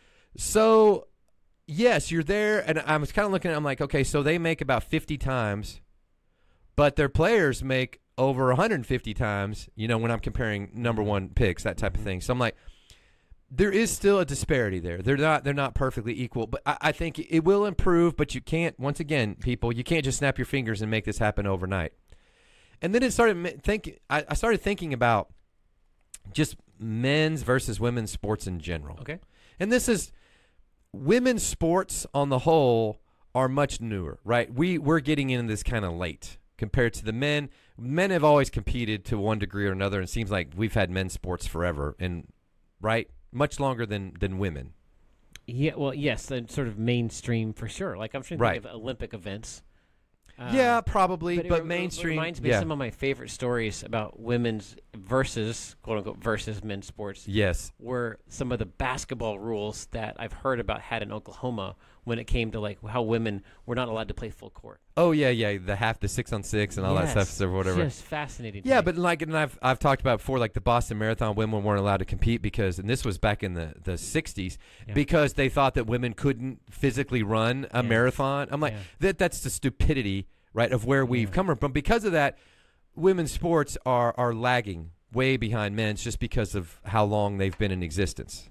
So, yes, you're there, and I was kind of looking at it. I'm like, okay, so they make about 50 times, but their players make over 150 times, when I'm comparing number one picks, that type of thing. So I'm like, there is still a disparity there. They're not perfectly equal, but I think it will improve, but you can't, once again, people, you can't just snap your fingers and make this happen overnight. And then I started thinking about just men's versus women's sports in general. Okay. And this is, women's sports on the whole are much newer, right? We're getting into this kind of late compared to the men. Men have always competed to one degree or another, and it seems like we've had men's sports forever, and right, much longer than women. Yeah, well, yes, the sort of mainstream for sure. Like I'm trying to think of Olympic events. Yeah, probably, but It mainstream. reminds me of some of my favorite stories about women's versus, quote unquote, versus men's sports. Yes. Were some of the basketball rules that I've heard about had in Oklahoma when it came to how women were not allowed to play full court. Oh yeah, the 6-on-6 and all that stuff or whatever. Just fascinating. Yeah, but and I've talked about before, the Boston Marathon women weren't allowed to compete because, and this was back in the 60s, because they thought that women couldn't physically run a marathon. I'm like, that's the stupidity, right, of where we've come from. Because of that, women's sports are lagging way behind men's just because of how long they've been in existence.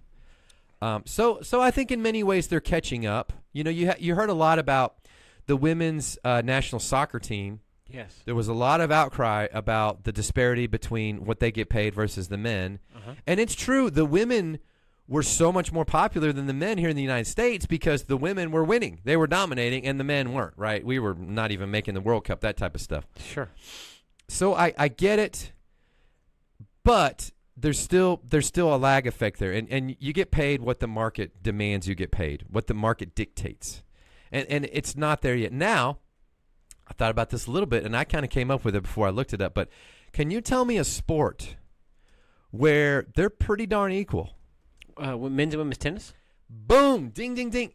So I think in many ways they're catching up. You heard a lot about the women's national soccer team. Yes. There was a lot of outcry about the disparity between what they get paid versus the men. Uh-huh. And it's true, the women were so much more popular than the men here in the United States because the women were winning. They were dominating, and the men weren't, right? We were not even making the World Cup, that type of stuff. Sure. So I get it, but there's still a lag effect there. And you get paid what the market demands you get paid, what the market dictates. And it's not there yet. Now, I thought about this a little bit, and I kind of came up with it before I looked it up, but can you tell me a sport where they're pretty darn equal? Men's and women's tennis? Boom! Ding, ding, ding.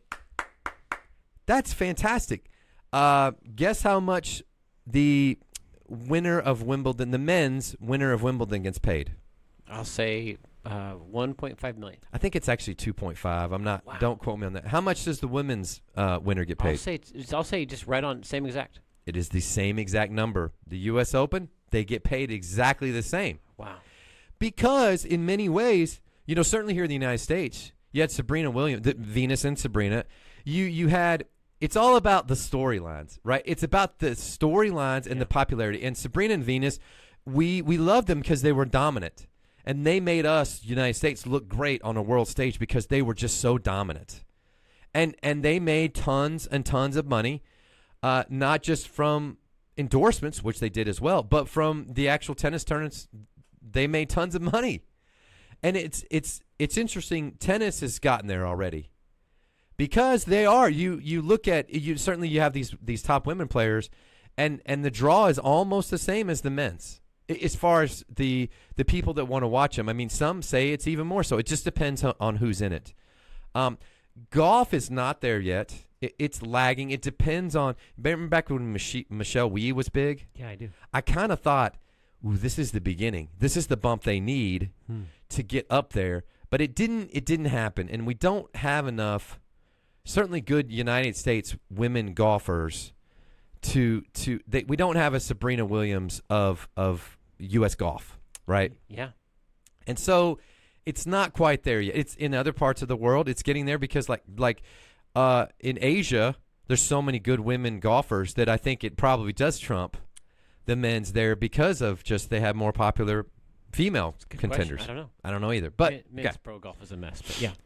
That's fantastic. Guess how much the winner of Wimbledon, the men's winner of Wimbledon, gets paid? I'll say $1.5 million. I think it's actually 2.5. I'm not. Wow. Don't quote me on that. How much does the women's winner get paid? I'll say just right on same exact. It is the same exact number. The U.S. Open, they get paid exactly the same. Wow. Because in many ways, certainly here in the United States, you had Serena Williams, Venus and Sabrina. You had. It's all about the storylines, right? It's about the storylines and the popularity. And Sabrina and Venus, we loved them because they were dominant. And they made us, United States, look great on a world stage because they were just so dominant. And they made tons and tons of money, not just from endorsements, which they did as well, but from the actual tennis tournaments. They made tons of money. And it's interesting. Tennis has gotten there already. Because they are. You look at, certainly you have these top women players, and the draw is almost the same as the men's. As far as the people that want to watch them. I mean, some say it's even more so. It just depends on who's in it. Golf is not there yet. it's lagging. It depends on. Remember back when Michelle Wie was big? Yeah, I do. I kind of thought, ooh, this is the beginning. This is the bump they need to get up there. But it didn't happen, and we don't have enough, certainly good United States women golfers we don't have a Sabrina Williams of U.S. golf, right? Yeah. And so it's not quite there yet. It's in other parts of the world. It's getting there because like in Asia, there's so many good women golfers that I think it probably does trump the men's there because of just they have more popular female contenders. Question. I don't know either. But men's pro golf is a mess. But yeah.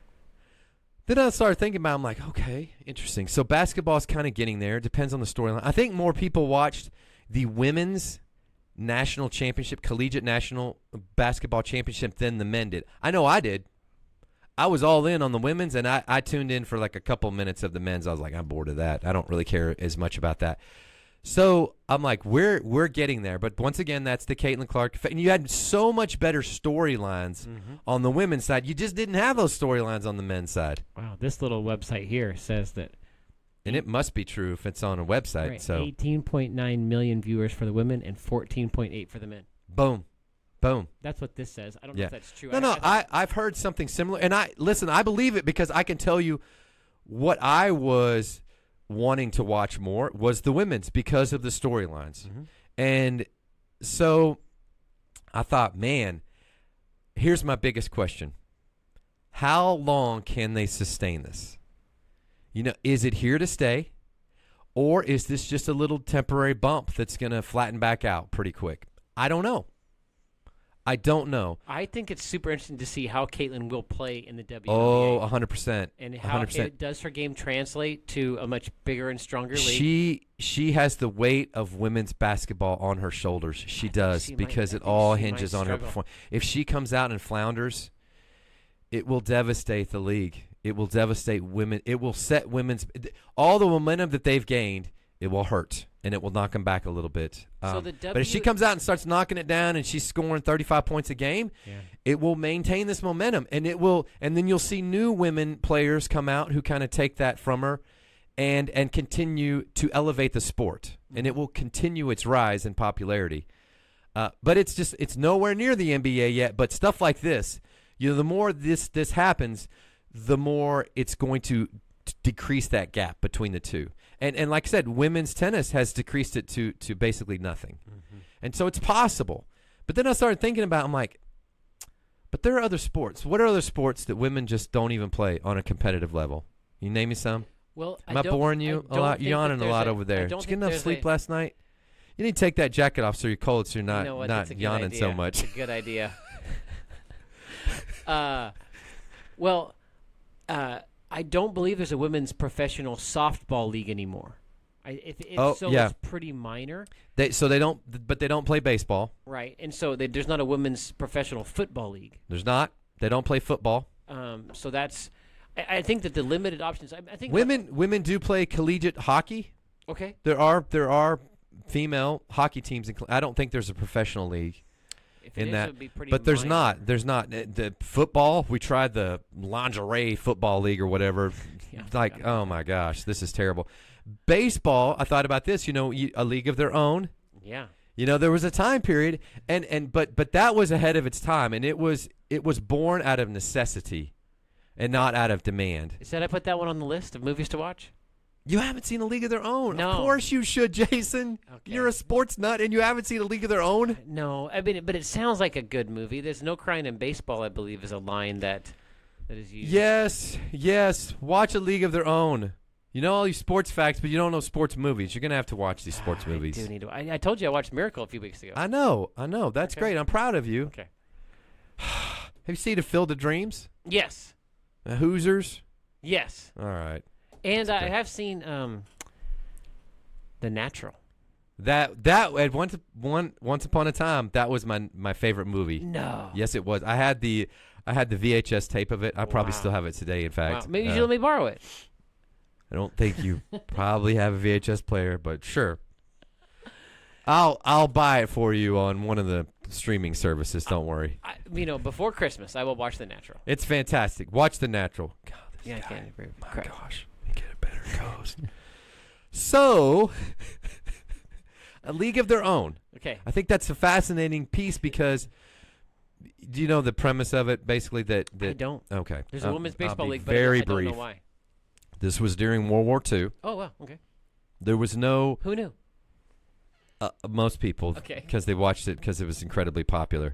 Then I started thinking about it. I'm like, okay, interesting. So basketball is kind of getting there. It depends on the storyline. I think more people watched the women's national championship, collegiate national basketball championship than the men did. I know I did. I was all in on the women's, and I tuned in for like a couple minutes of the men's. I was like, I'm bored of that. I don't really care as much about that. So I'm like, we're getting there. But once again, that's the Caitlin Clark. And you had so much better storylines on the women's side. You just didn't have those storylines on the men's side. Wow, this little website here says that. And it must be true if it's on a website. Right, so 18.9 million viewers for the women and 14.8 for the men. Boom. That's what this says. I don't know if that's true. I've heard something similar. And I believe it because I can tell you what I was wanting to watch more was the women's because of the storylines. And so I thought, man, here's my biggest question. How long can they sustain this? You know, is it here to stay? Or is this just a little temporary bump that's going to flatten back out pretty quick? I don't know. I think it's super interesting to see how Caitlin will play in the WNBA. Oh, 100%. And how 100%. does her game translate to a much bigger and stronger league? She has the weight of women's basketball on her shoulders. She does because it all hinges on her performance. If she comes out and flounders, it will devastate the league. It will devastate women. It will set all the momentum that they've gained. It will hurt, and it will knock them back a little bit. But if she comes out and starts knocking it down and she's scoring 35 points a game, it will maintain this momentum, and then you'll see new women players come out who kind of take that from her and continue to elevate the sport, and it will continue its rise in popularity. But it's nowhere near the NBA yet. But stuff like this, the more this happens, the more it's going to decrease that gap between the two. And like I said, women's tennis has decreased it to basically nothing. And so it's possible. But then I started thinking about, I'm like, but there are other sports. What are other sports that women just don't even play on a competitive level? You name me some? Well, Am I boring you a lot? You're yawning a lot over there. Did you get enough sleep last night? You need to take that jacket off so you're cold, so you're not yawning so much. It's a good idea. I don't believe there's a women's professional softball league anymore. It's pretty minor. They don't play baseball, right? And so there's not a women's professional football league. There's not. They don't play football. So that's. I think that the limited options. I think women do play collegiate hockey. Okay. There are female hockey teams. I don't think there's a professional league. But there's not. The football. We tried the lingerie football league or whatever. Oh my gosh, this is terrible. Baseball. I thought about this. A league of their own. Yeah. There was a time period, but that was ahead of its time, and it was born out of necessity, and not out of demand. Should I put that one on the list of movies to watch? You haven't seen A League of Their Own. No. Of course you should, Jason. Okay. You're a sports nut, and you haven't seen A League of Their Own? No, but it sounds like a good movie. There's no crying in baseball, I believe, is a line that is used. Yes. Watch A League of Their Own. You know all these sports facts, but you don't know sports movies. You're going to have to watch these sports movies. I do need to. I told you I watched Miracle a few weeks ago. I know. That's great. I'm proud of you. Okay. Have you seen A Field of Dreams? Yes. Hoosiers? Yes. All right. And I have seen The Natural. That at once upon a time, that was my favorite movie. No. Yes, it was. I had the VHS tape of it. I probably still have it today. In fact, maybe you should let me borrow it. I don't think you probably have a VHS player, but sure. I'll buy it for you on one of the streaming services. Don't worry. Before Christmas, I will watch The Natural. It's fantastic. Watch The Natural. God, I can't. My gosh, he get it better. goes. So, a league of their own. Okay. I think that's a fascinating piece because do you know the premise of it? Basically, that I don't. Okay. There's a women's I'll baseball be league, but very I don't brief. know why. This was during World War II. Oh, wow. Okay. There was no Who knew? most people Okay. because they watched it because it was incredibly popular.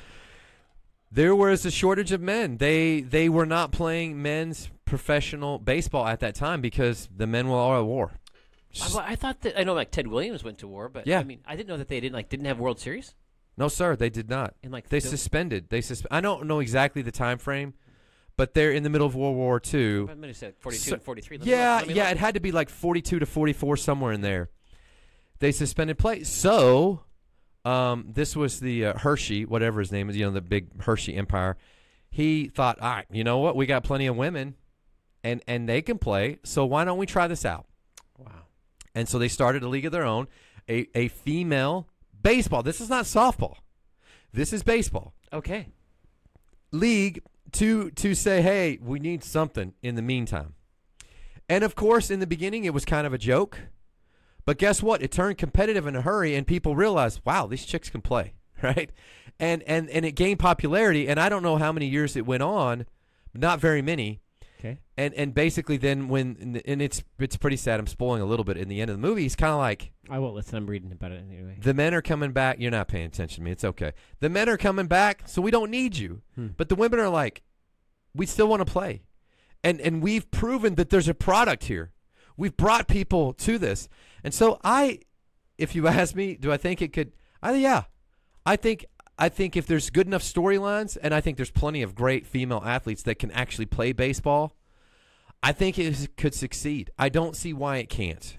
There was a shortage of men. They were not playing men's professional baseball at that time because the men were all at war. I thought that I know like Ted Williams went to war, but Yeah. I mean I didn't know that they didn't have World Series No, sir, they did not. in like They the- suspended. I don't know exactly the time frame, but they're in the middle of World War II. I might have said 42 So- and 43. Yeah, Let me yeah, look. it had to be like 42 to 44, somewhere in there. They suspended play. So, this was the Hershey, whatever his name is, the big Hershey empire. He thought, all right, you know what? We got plenty of women, and they can play, so why don't we try this out? Wow. And so they started a league of their own, a female baseball. This is not softball. This is baseball. Okay. League to say, hey, we need something in the meantime. And of course, in the beginning, it was kind of a joke. But guess what? It turned competitive in a hurry, and people realized, wow, these chicks can play, right? And it gained popularity, and I don't know how many years it went on, not very many. Okay. And basically then and it's pretty sad. I'm spoiling a little bit in the end of the movie. He's kind of like, I won't listen. I'm reading about it anyway. the men are coming back. You're not paying attention to me. It's okay. The men are coming back, so we don't need you. But the women are like, we still want to play. And we've proven that there's a product here. We've brought people to this. And so if you ask me, do I think it could? Yeah. I think if there's good enough storylines, and I think there's plenty of great female athletes that can actually play baseball, I think it could succeed. I don't see why it can't.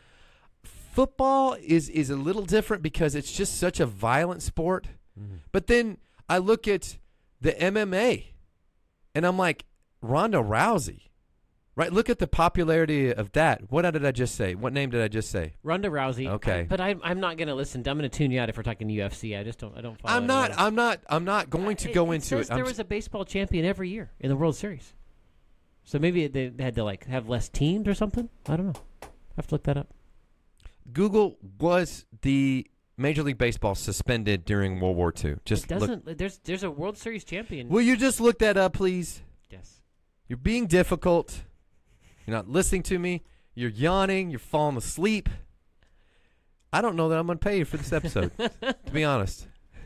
Football is a little different because it's just such a violent sport. But then I look at the MMA, and I'm like, Ronda Rousey, right? Look at the popularity of that. What did I just say? What name did I just say? Ronda Rousey. Okay. But I'm not going to listen. I'm going to tune you out if we're talking UFC. I don't follow. I'm not going to go into says it. There was a baseball champion every year in the World Series. So maybe they had to like have less teams or something. I don't know. I have to look that up. Google, was the Major League Baseball suspended during World War II? Just It look. doesn't. There's a World Series champion. Will you just look that up, please? Yes. You're being difficult. You're not listening to me. You're yawning. You're falling asleep. I don't know that I'm going to pay you for this episode, to be honest.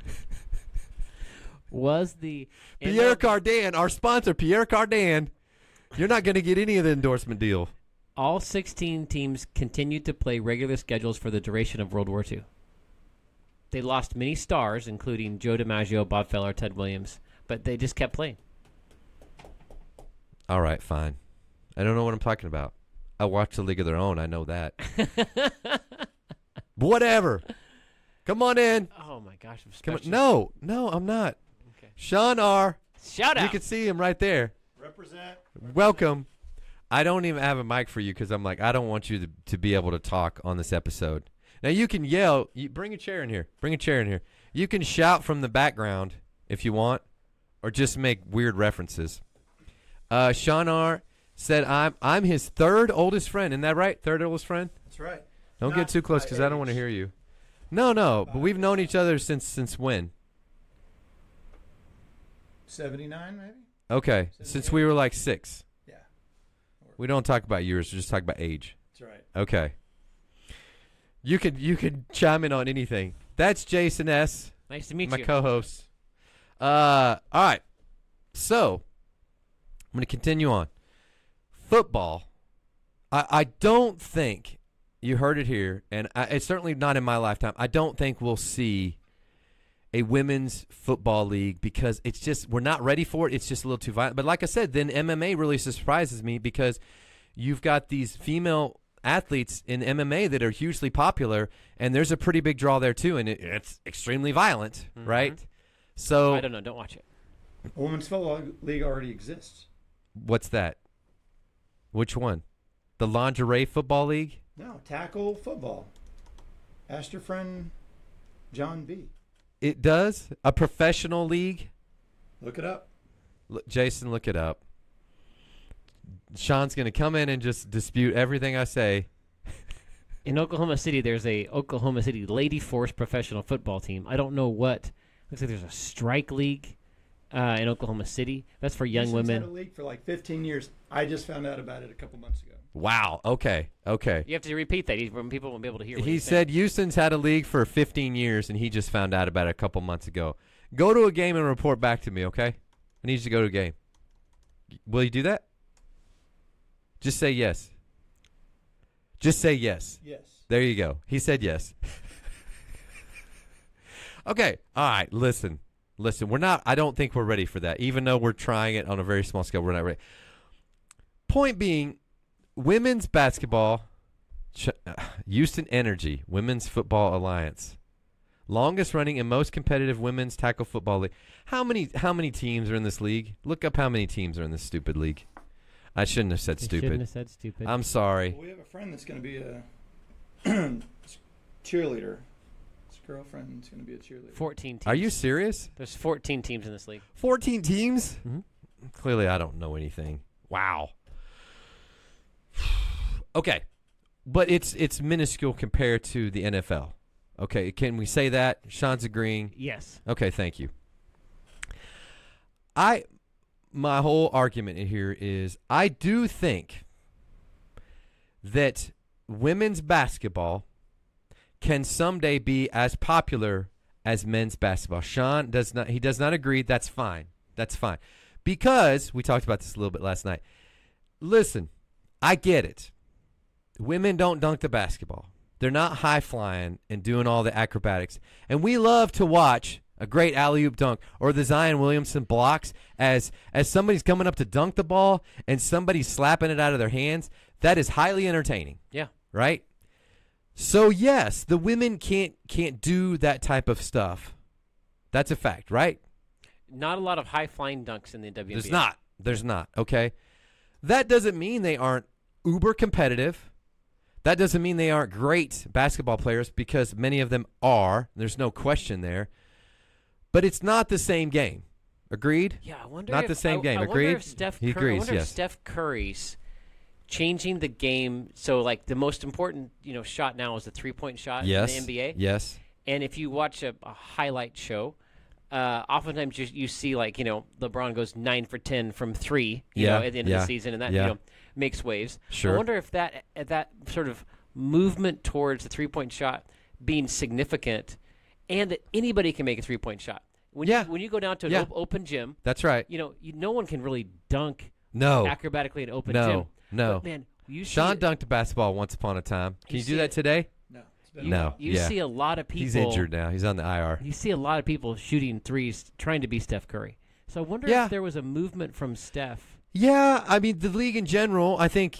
Was the Pierre Cardin, our sponsor, Pierre Cardin. You're not going to get any of the endorsement deal. all 16 teams continued to play regular schedules for the duration of World War II. They lost many stars, including Joe DiMaggio, Bob Feller, Ted Williams, but they just kept playing. All right, fine. I don't know what I'm talking about. I watched the League of Their Own. I know that. Whatever. Come on in. Oh my gosh! I'm Come on. special. No, I'm not. Okay. Sean R. Shout out. You can see him right there. Represent. Welcome. I don't even have a mic for you because I'm like, I don't want you to be able to talk on this episode. Now, you can yell. Bring a chair in here. Bring a chair in here. You can shout from the background if you want, or just make weird references. Sean R. said, I'm his third oldest friend. Isn't that right? Third oldest friend? That's right. Don't Not get too close by because I don't want to age. hear you. No, but we've known each other since when? 79, maybe? Okay, since we were like 6. Yeah, We don't talk about years. We just talk about age. that's right. Okay. You could chime in on anything. That's Jason S., Nice to meet my you. co-host. All right. So, I'm going to continue on. Football. I don't think, you heard it here, and it's certainly not in my lifetime, I don't think we'll see a women's football league because it's just, we're not ready for it. It's just a little too violent. But like I said, then MMA really surprises me because you've got these female athletes in MMA that are hugely popular, and there's a pretty big draw there too, and it's extremely violent, right? So I don't know. Don't watch it. A women's football league already exists. what's that? Which one? The lingerie football league? No, tackle football. Ask your friend John B. It does? A professional league? Look it up. Jason, look it up. Sean's going to come in and just dispute everything I say. In Oklahoma City, there's a Oklahoma City Lady Force professional football team. I don't know what. Looks like there's a strike league in Oklahoma City. That's for young Houston's women. had a league for like 15 years. I just found out about it a couple months ago. Wow. Okay. You have to repeat that. People won't be able to hear what He you're saying. said Houston's had a league for 15 years, and he just found out about it a couple months ago. Go to a game and report back to me, okay? I need you to go to a game. Will you do that? Just say yes. Just say yes. Yes. There you go. He said yes. Okay. All right. Listen. We're not. I don't think we're ready for that. Even though we're trying it on a very small scale, we're not ready. Point being, women's basketball, Houston Energy, Women's Football Alliance, longest running and most competitive women's tackle football league. How many teams are in this league? Look up how many teams are in this stupid league. I shouldn't have said You stupid. shouldn't have said stupid. I'm sorry. Well, we have a friend that's going to be a cheerleader. His girlfriend's going to be a cheerleader. 14 teams. Are you serious? There's 14 teams in this league. 14 teams? Mhm. Clearly, I don't know anything. Wow. Okay, but it's minuscule compared to the NFL. Okay, can we say that? Sean's agreeing. Yes. Okay, thank you. My whole argument here is I do think that women's basketball can someday be as popular as men's basketball. Sean does not agree. That's fine. Because we talked about this a little bit last night. Listen, I get it. Women don't dunk the basketball. They're not high flying and doing all the acrobatics. And we love to watch a great alley-oop dunk or the Zion Williamson blocks as somebody's coming up to dunk the ball and somebody's slapping it out of their hands. That is highly entertaining. Yeah. Right? So yes, the women can't do that type of stuff. That's a fact, right? Not a lot of high-flying dunks in the WNBA. There's not. Okay. That doesn't mean they aren't uber competitive. That doesn't mean they aren't great basketball players, because many of them are. There's no question there. But it's not the same game. Agreed? Yeah, I wonder Not if, the same game. I Agreed? wonder if Steph He Curry, agrees, I wonder if yes. Steph Curry's changing the game. So, like, the most important, shot now is the three-point shot Yes. in the NBA. Yes. And if you watch a highlight show, oftentimes you see, like, LeBron goes 9 for 10 from 3, Yeah, at the end of the season, and that, yeah. Makes waves. Sure. I wonder if that sort of movement towards the three-point shot being significant, and that anybody can make a three-point shot. When you go down to an open gym, That's right. no one can really dunk No. acrobatically in an open gym. No. But, man, you Sean see dunked a basketball once upon a time. Can You you see do that it- today? No. It's been No. You Yeah. see a lot of people. He's injured now. He's on the IR. You see a lot of people shooting threes, trying to be Steph Curry. So I wonder Yeah. if there was a movement from Steph. Yeah, I mean, the league in general, I think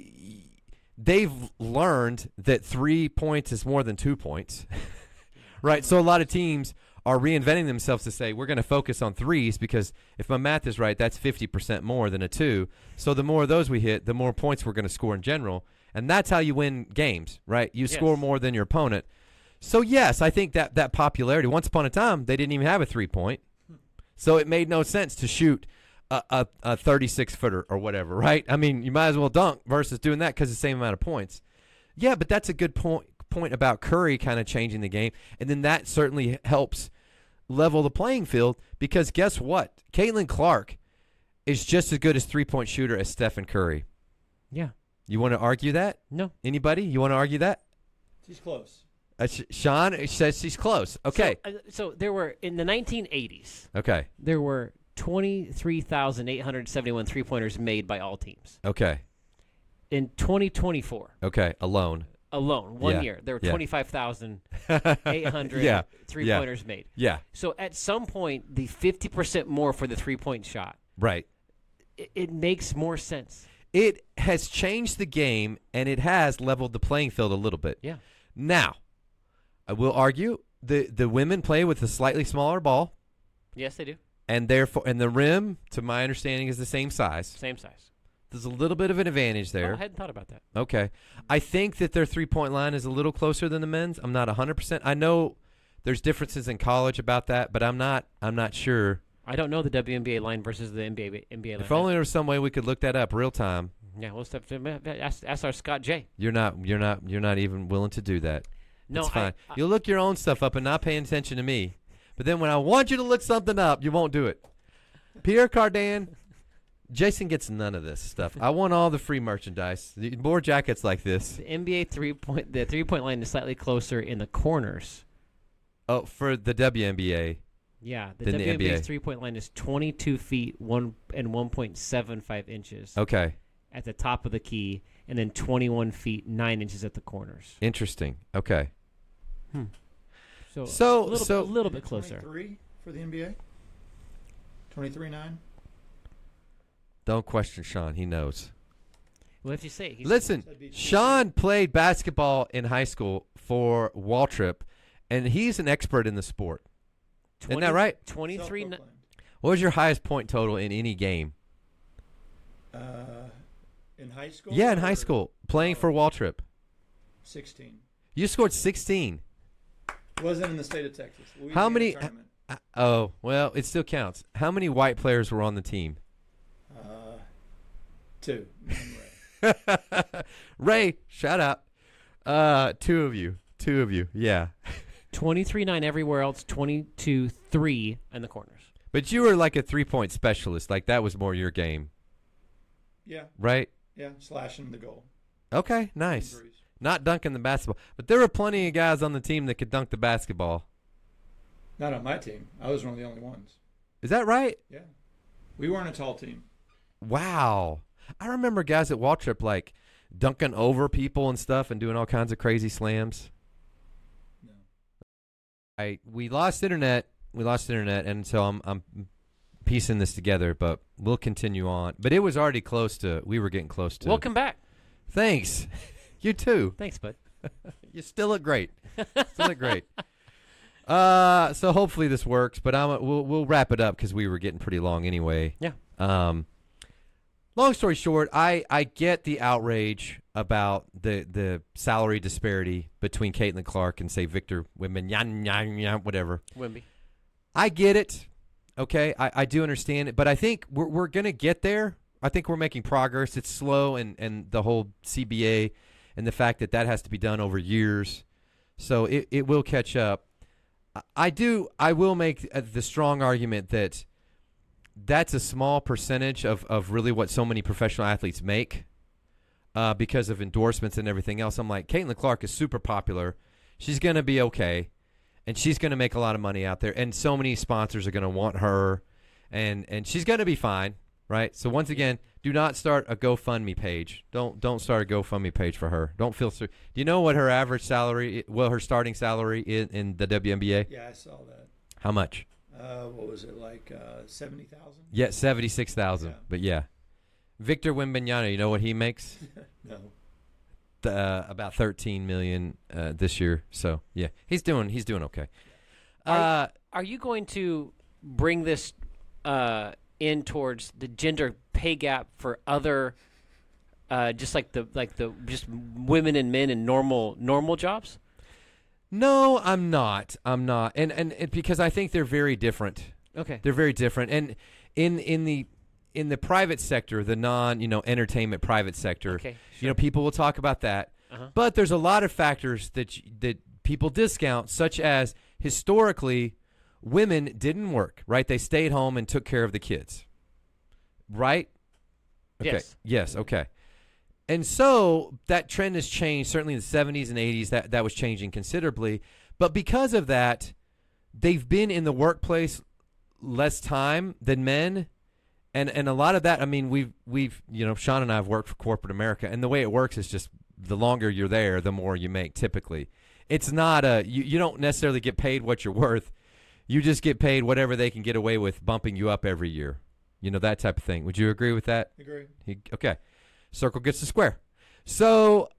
they've learned that 3 points is more than 2 points. Right? So a lot of teams are reinventing themselves to say, we're going to focus on threes, because if my math is right, that's 50% more than a 2. So the more of those we hit, the more points we're going to score in general. And that's how you win games, right? You score more than your opponent. So, yes, I think that popularity, once upon a time, they didn't even have a 3-point. So it made no sense to shoot a 36-footer or whatever, right? I mean, you might as well dunk versus doing that because it's the same amount of points. Yeah, but that's a good point about Curry kind of changing the game. And then that certainly helps level the playing field, because guess what? Caitlin Clark is just as good as three-point shooter as Stephen Curry. Yeah. You want to argue that? No. Anybody? You want to argue that? She's close. Sean says she's close. Okay. So there were, in the 1980s, Okay. there were 23,871 three-pointers made by all teams. Okay. In 2024 Okay. Alone. alone, one Yeah. year, there were Yeah. 25,800 Yeah. three-pointers made. Yeah. So at some point, the 50% more for the three-point shot, Right. it makes more sense. It has changed the game, and it has leveled the playing field a little bit. Yeah. Now, I will argue the women play with a slightly smaller ball, Yes, they do. and therefore, and the rim, to my understanding, is the same size. Same size. There's a little bit of an advantage Oh, there. I hadn't thought about that. Okay. I think that their three-point line is a little closer than the men's. I'm not 100%. I know there's differences in college about that, but I'm not sure. I don't know the WNBA line versus the NBA line. If only there was some way we could look that up real time. Yeah, we'll step ask our Scott J. You're not even willing to do that. No, it's fine. You'll look your own stuff up and not paying attention to me. But then when I want you to look something up, you won't do it. Pierre Cardin, Jason gets none of this stuff. I want all the free merchandise. More jackets like this. The NBA the 3-point line is slightly closer in the corners. Oh, for the WNBA. Yeah, the Than the WNBA's NBA. 3-point line is 22 feet 1.75 inches Okay. at the top of the key, and then 21 feet 9 inches at the corners. Interesting. Okay. So a little bit closer. 23 for the NBA. 23-9. Don't question Sean. He knows. What did you say? Listen, Sean played basketball in high school for Waltrip, and he's an expert in the sport. Isn't that right? 23. What was your highest point total in any game? In high school? Yeah, in high school, playing for Waltrip. 16. You scored 16. Wasn't in the state of Texas. How many? Tournament. Oh, well, it still counts. How many white players were on the team? 2. Ray, shout out. 2 of you. 2 of you. Yeah. 23-9 everywhere else, 22-3 in the corners. But you were like a 3-point specialist. Like that was more your game, Yeah. right? Yeah. Slashing the goal. Okay, nice. Injuries. Not dunking the basketball. But there were plenty of guys on the team that could dunk the basketball. Not on my team. I was one of the only ones. Is that right? Yeah. We weren't a tall team. Wow. I remember guys at Waltrip like dunking over people and stuff and doing all kinds of crazy slams. No. We lost internet. And so I'm piecing this together, but we'll continue on. But it was already we were getting close to. Welcome back. Thanks. You too. Thanks, bud. You still look great. So hopefully this works, but we'll wrap it up because we were getting pretty long anyway. Yeah. Long story short, I get the outrage about the salary disparity between Caitlin Clark and say Victor Wembanyama, whatever. Wemby. I get it. Okay, I do understand it, but I think we're gonna get there. I think we're making progress. It's slow, and the whole CBA and the fact that has to be done over years, so it will catch up. I will make the strong argument that that's a small percentage of really what so many professional athletes make because of endorsements and everything else. I'm like, Caitlin Clark is super popular. She's going to be okay, and she's going to make a lot of money out there, and so many sponsors are going to want her, and she's going to be fine, right? So once again, do not start a GoFundMe page. Don't start a GoFundMe page for her. Don't feel so. Do you know what her average salary, her starting salary in the WNBA? Yeah, I saw that. How much? What was it, like 70,000? Yeah, 76,000. Yeah. But yeah, Victor Wembanyama, you know what he makes? No. About 13 million this year. So yeah, he's doing okay. Are you going to bring this in towards the gender pay gap for other, just like the just women and men in normal jobs? No, I'm not. And because I think they're very different. Okay. They're very different. And in the private sector, the entertainment private sector, Okay, sure. People will talk about that. Uh-huh. But there's a lot of factors that people discount, such as historically women didn't work, right? They stayed home and took care of the kids. Right? Okay. Yes. Yes, okay. And so that trend has changed. Certainly in the 70s and 80s, that was changing considerably. But because of that, they've been in the workplace less time than men. And a lot of that, I mean, we've Sean and I have worked for corporate America, and the way it works is just the longer you're there, the more you make typically. It's not you don't necessarily get paid what you're worth. You just get paid whatever they can get away with bumping you up every year. That type of thing. Would you agree with that? Agree. Okay. Circle gets the square. So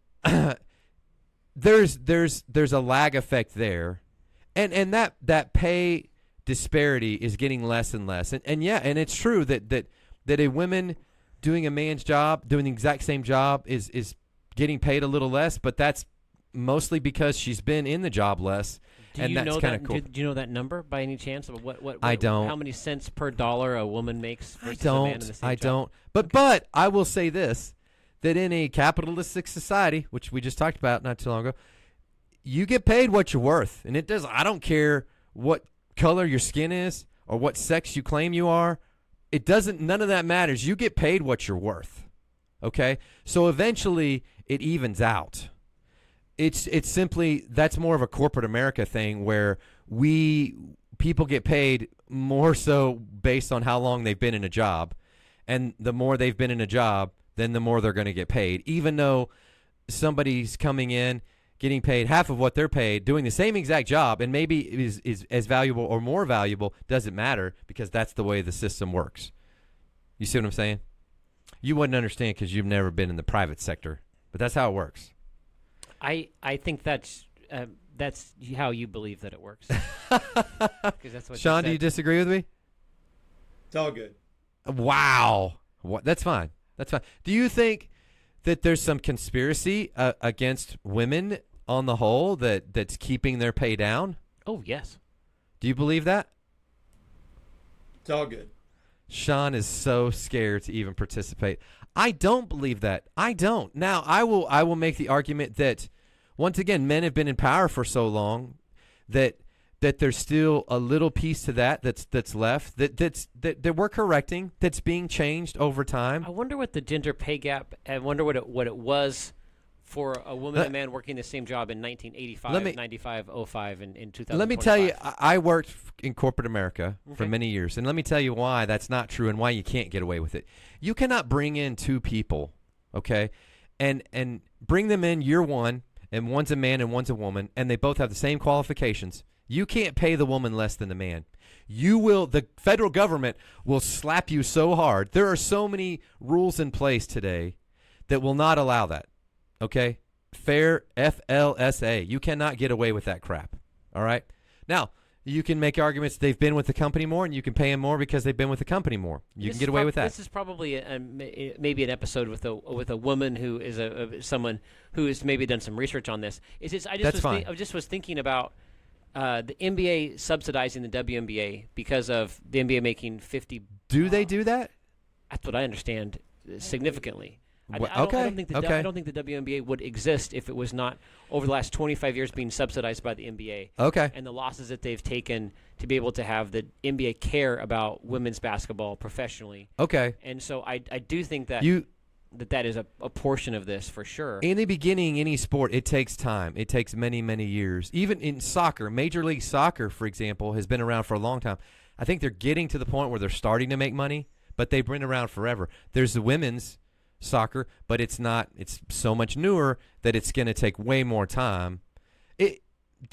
there's a lag effect there. And that pay disparity is getting less and less. And it's true that a woman doing a man's job, doing the exact same job is getting paid a little less, but that's mostly because she's been in the job less. Do and you that's know kind that? of cool. Do you know that number by any chance? What I don't. How many cents per dollar a woman makes I versus a man in the same don't. job? But I will say this, that in a capitalistic society, which we just talked about not too long ago, you get paid what you're worth. And it does. I don't care what color your skin is or what sex you claim you are. It doesn't. None of that matters. You get paid what you're worth. Okay? So eventually it evens out. It's simply, that's more of a corporate America thing where people get paid more so based on how long they've been in a job. And the more they've been in a job, then the more they're going to get paid. Even though somebody's coming in, getting paid half of what they're paid, doing the same exact job, and maybe is as valuable or more valuable, doesn't matter because that's the way the system works. You see what I'm saying? You wouldn't understand because you've never been in the private sector, but that's how it works. I think that's how you believe that it works. 'Cause that's what Sean, you do you said. disagree with me? It's all good. Wow. That's fine. That's fine. Do you think that there's some conspiracy against women on the whole that's keeping their pay down? Oh, yes. Do you believe that? It's all good. Sean is so scared to even participate. I don't believe that. I don't. Now, I will make the argument that, once again, men have been in power for so long that there's still a little piece to that's left that we're correcting, that's being changed over time. I wonder what the gender pay gap. I wonder what it was for a woman and a man working the same job in 1985, 95, 05, and in 2000. Let me tell you, I worked in corporate America for Okay. many years, and let me tell you why that's not true and why you can't get away with it. You cannot bring in two people, okay, and bring them in year one, and one's a man and one's a woman, and they both have the same qualifications. You can't pay the woman less than the man. The federal government will slap you so hard. There are so many rules in place today that will not allow that. Okay? Fair FLSA. You cannot get away with that crap. All right? Now, you can make arguments they've been with the company more and you can pay them more because they've been with the company more. You can get away with that. This is probably maybe an episode with a woman who is someone who has maybe done some research on this. I just was thinking about the NBA subsidizing the WNBA because of the NBA making 50. Do they do that? That's what I understand significantly. I don't think the WNBA would exist if it was not over the last 25 years being subsidized by the NBA. Okay. And the losses that they've taken to be able to have the NBA care about women's basketball professionally. Okay. And so I do think that that is a portion of this for sure. In the beginning, any sport, it takes time. It takes many, many years. Even in soccer, Major League Soccer, for example, has been around for a long time. I think they're getting to the point where they're starting to make money, but they've been around forever. There's the women's soccer, but it's so much newer that it's going to take way more time. It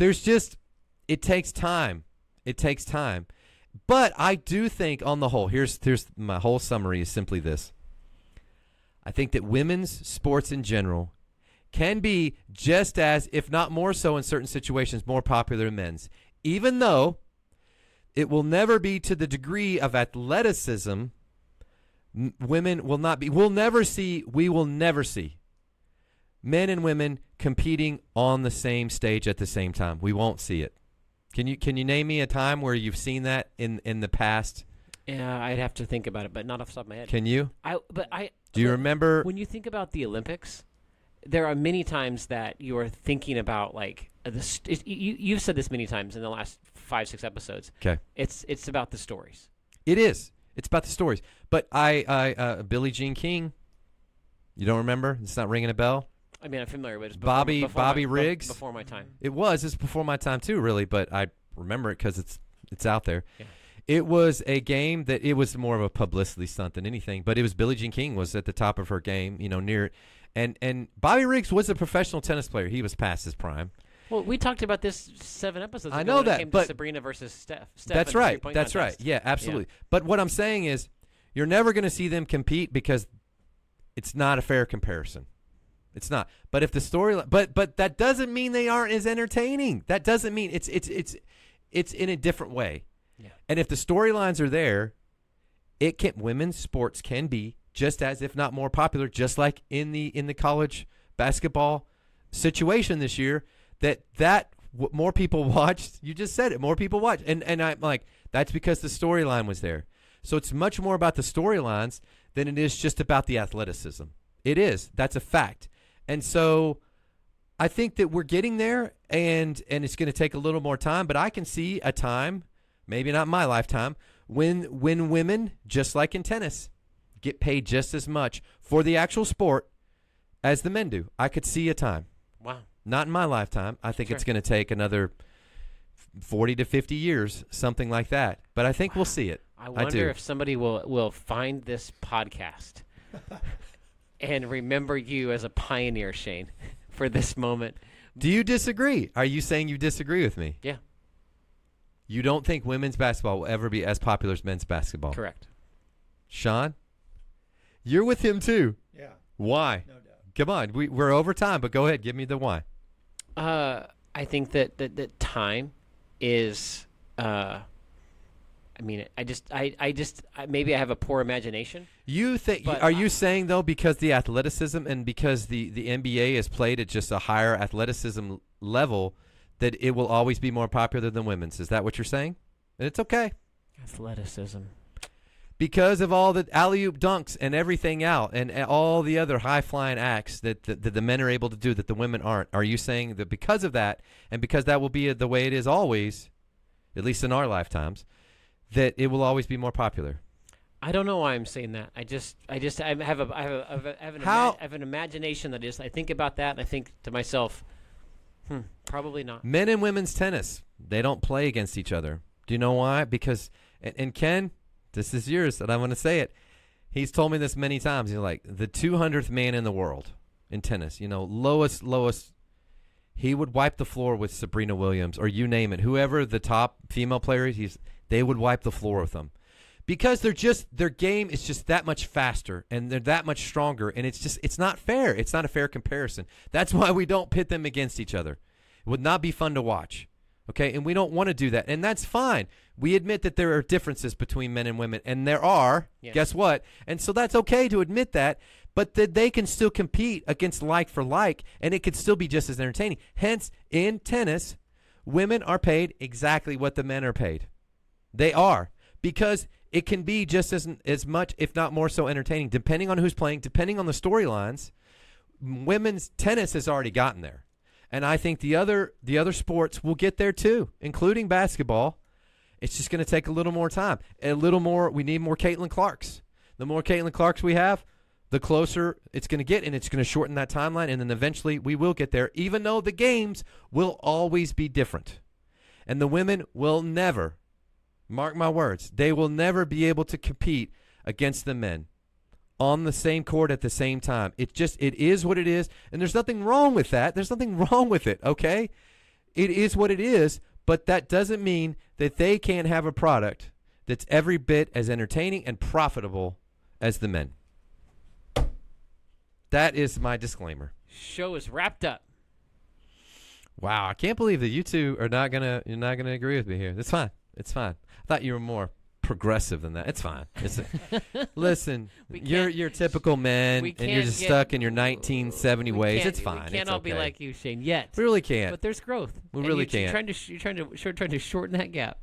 takes time. It takes time. But I do think on the whole, here's my whole summary is simply this. I think that women's sports in general can be just as, if not more so in certain situations, more popular than men's. Even though it will never be to the degree of athleticism, women will not be. We will never see men and women competing on the same stage at the same time. We won't see it. Can you name me a time where you've seen that in the past? Yeah, I'd have to think about it, but not off the top of my head. Can you? Do you but remember when you think about the Olympics? There are many times that you are thinking about like you've said this many times in the last 5-6 episodes. Okay. It's about the stories. It is. It's about the stories. But Billie Jean King, you don't remember? It's not ringing a bell? I mean, I'm familiar with it. Bobby Riggs? Before my time. It's before my time too, really, but I remember it because it's out there. Yeah. It was a game that it was more of a publicity stunt than anything, but it was Billie Jean King was at the top of her game, near it. And Bobby Riggs was a professional tennis player. He was past his prime. Well, we talked about this 7 episodes ago. I know when that, it came but to Sabrina versus Steph. That's right. That's right. Yeah, absolutely. Yeah. But what I'm saying is you're never going to see them compete because it's not a fair comparison. It's not. But if the storyline, but that doesn't mean they aren't as entertaining. That doesn't mean it's in a different way. Yeah. And if the storylines are there, women's sports can be just as, if not more popular, just like in the college basketball situation this year. That more people watched. You just said it. More people watched, and I'm like, that's because the storyline was there. So it's much more about the storylines than it is just about the athleticism. It is. That's a fact. And so I think that we're getting there, and it's going to take a little more time, but I can see a time, maybe not my lifetime, when women, just like in tennis, get paid just as much for the actual sport as the men do. I could see a time. Wow. Not in my lifetime. I think Sure. it's going to take another 40 to 50 years, something like that. But I think we'll see it. I do. wonder if somebody will find this podcast and remember you as a pioneer, Shane, for this moment. Do you disagree? Are you saying you disagree with me? Yeah, You don't think women's basketball will ever be as popular as men's basketball? correct. Sean? You're with him too. Yeah, Why? no doubt. Come on. We're over time, but go ahead. Give me the why. I think that time is. I mean, maybe I have a poor imagination. You think? But Are you saying though, because the athleticism and because the NBA is played at just a higher athleticism level, that it will always be more popular than women's? Is that what you're saying? And it's okay Athleticism. because of all the alley-oop dunks and everything out, and all the other high-flying acts that the men are able to do that the women aren't. Are you saying that because of that, and because that will be the way it is always, at least in our lifetimes, that it will always be more popular? I don't know why I'm saying that. I have an imagination that is. I think about that and I think to myself, probably not. Men and women's tennis, they don't play against each other. Do you know why? Because, and Ken, this is yours, and I want to say it. He's told me this many times. He's like, the 200th man in the world in tennis, lowest, he would wipe the floor with Sabrina Williams, or you name it. Whoever the top female player is, they would wipe the floor with them. Because their game is just that much faster, and they're that much stronger, and it's not fair. It's not a fair comparison. That's why we don't pit them against each other. It would not be fun to watch. Okay, and we don't want to do that, and that's fine. We admit that there are differences between men and women, and there are. Yes. Guess what? And so that's okay to admit that, but that they can still compete against like for like, and it could still be just as entertaining. Hence, in tennis, women are paid exactly what the men are paid. They are, because it can be just as much, if not more so, entertaining, depending on who's playing, depending on the storylines. Women's tennis has already gotten there. And I think the other sports will get there too, including basketball. It's just going to take a little more time. A little more. We need more Caitlin Clarks. The more Caitlin Clarks we have, the closer it's going to get, and it's going to shorten that timeline, and then eventually we will get there, even though the games will always be different. And the women will never, mark my words, they will never be able to compete against the men on the same court at the same time. It is what it is, and there's nothing wrong with that. There's nothing wrong with it, okay? It is what it is, but that doesn't mean that they can't have a product that's every bit as entertaining and profitable as the men. That is my disclaimer. Show is wrapped up. Wow, I can't believe that you two are you're not gonna agree with me here. It's fine. It's fine. I thought you were more progressive than that. It's fine. Listen, you're typical men, and you're just stuck in your 1970 ways. It's fine. We can't all be like you, Shane, yet. We really can't. But there's growth. We And really you're can't. You're trying to shorten that gap.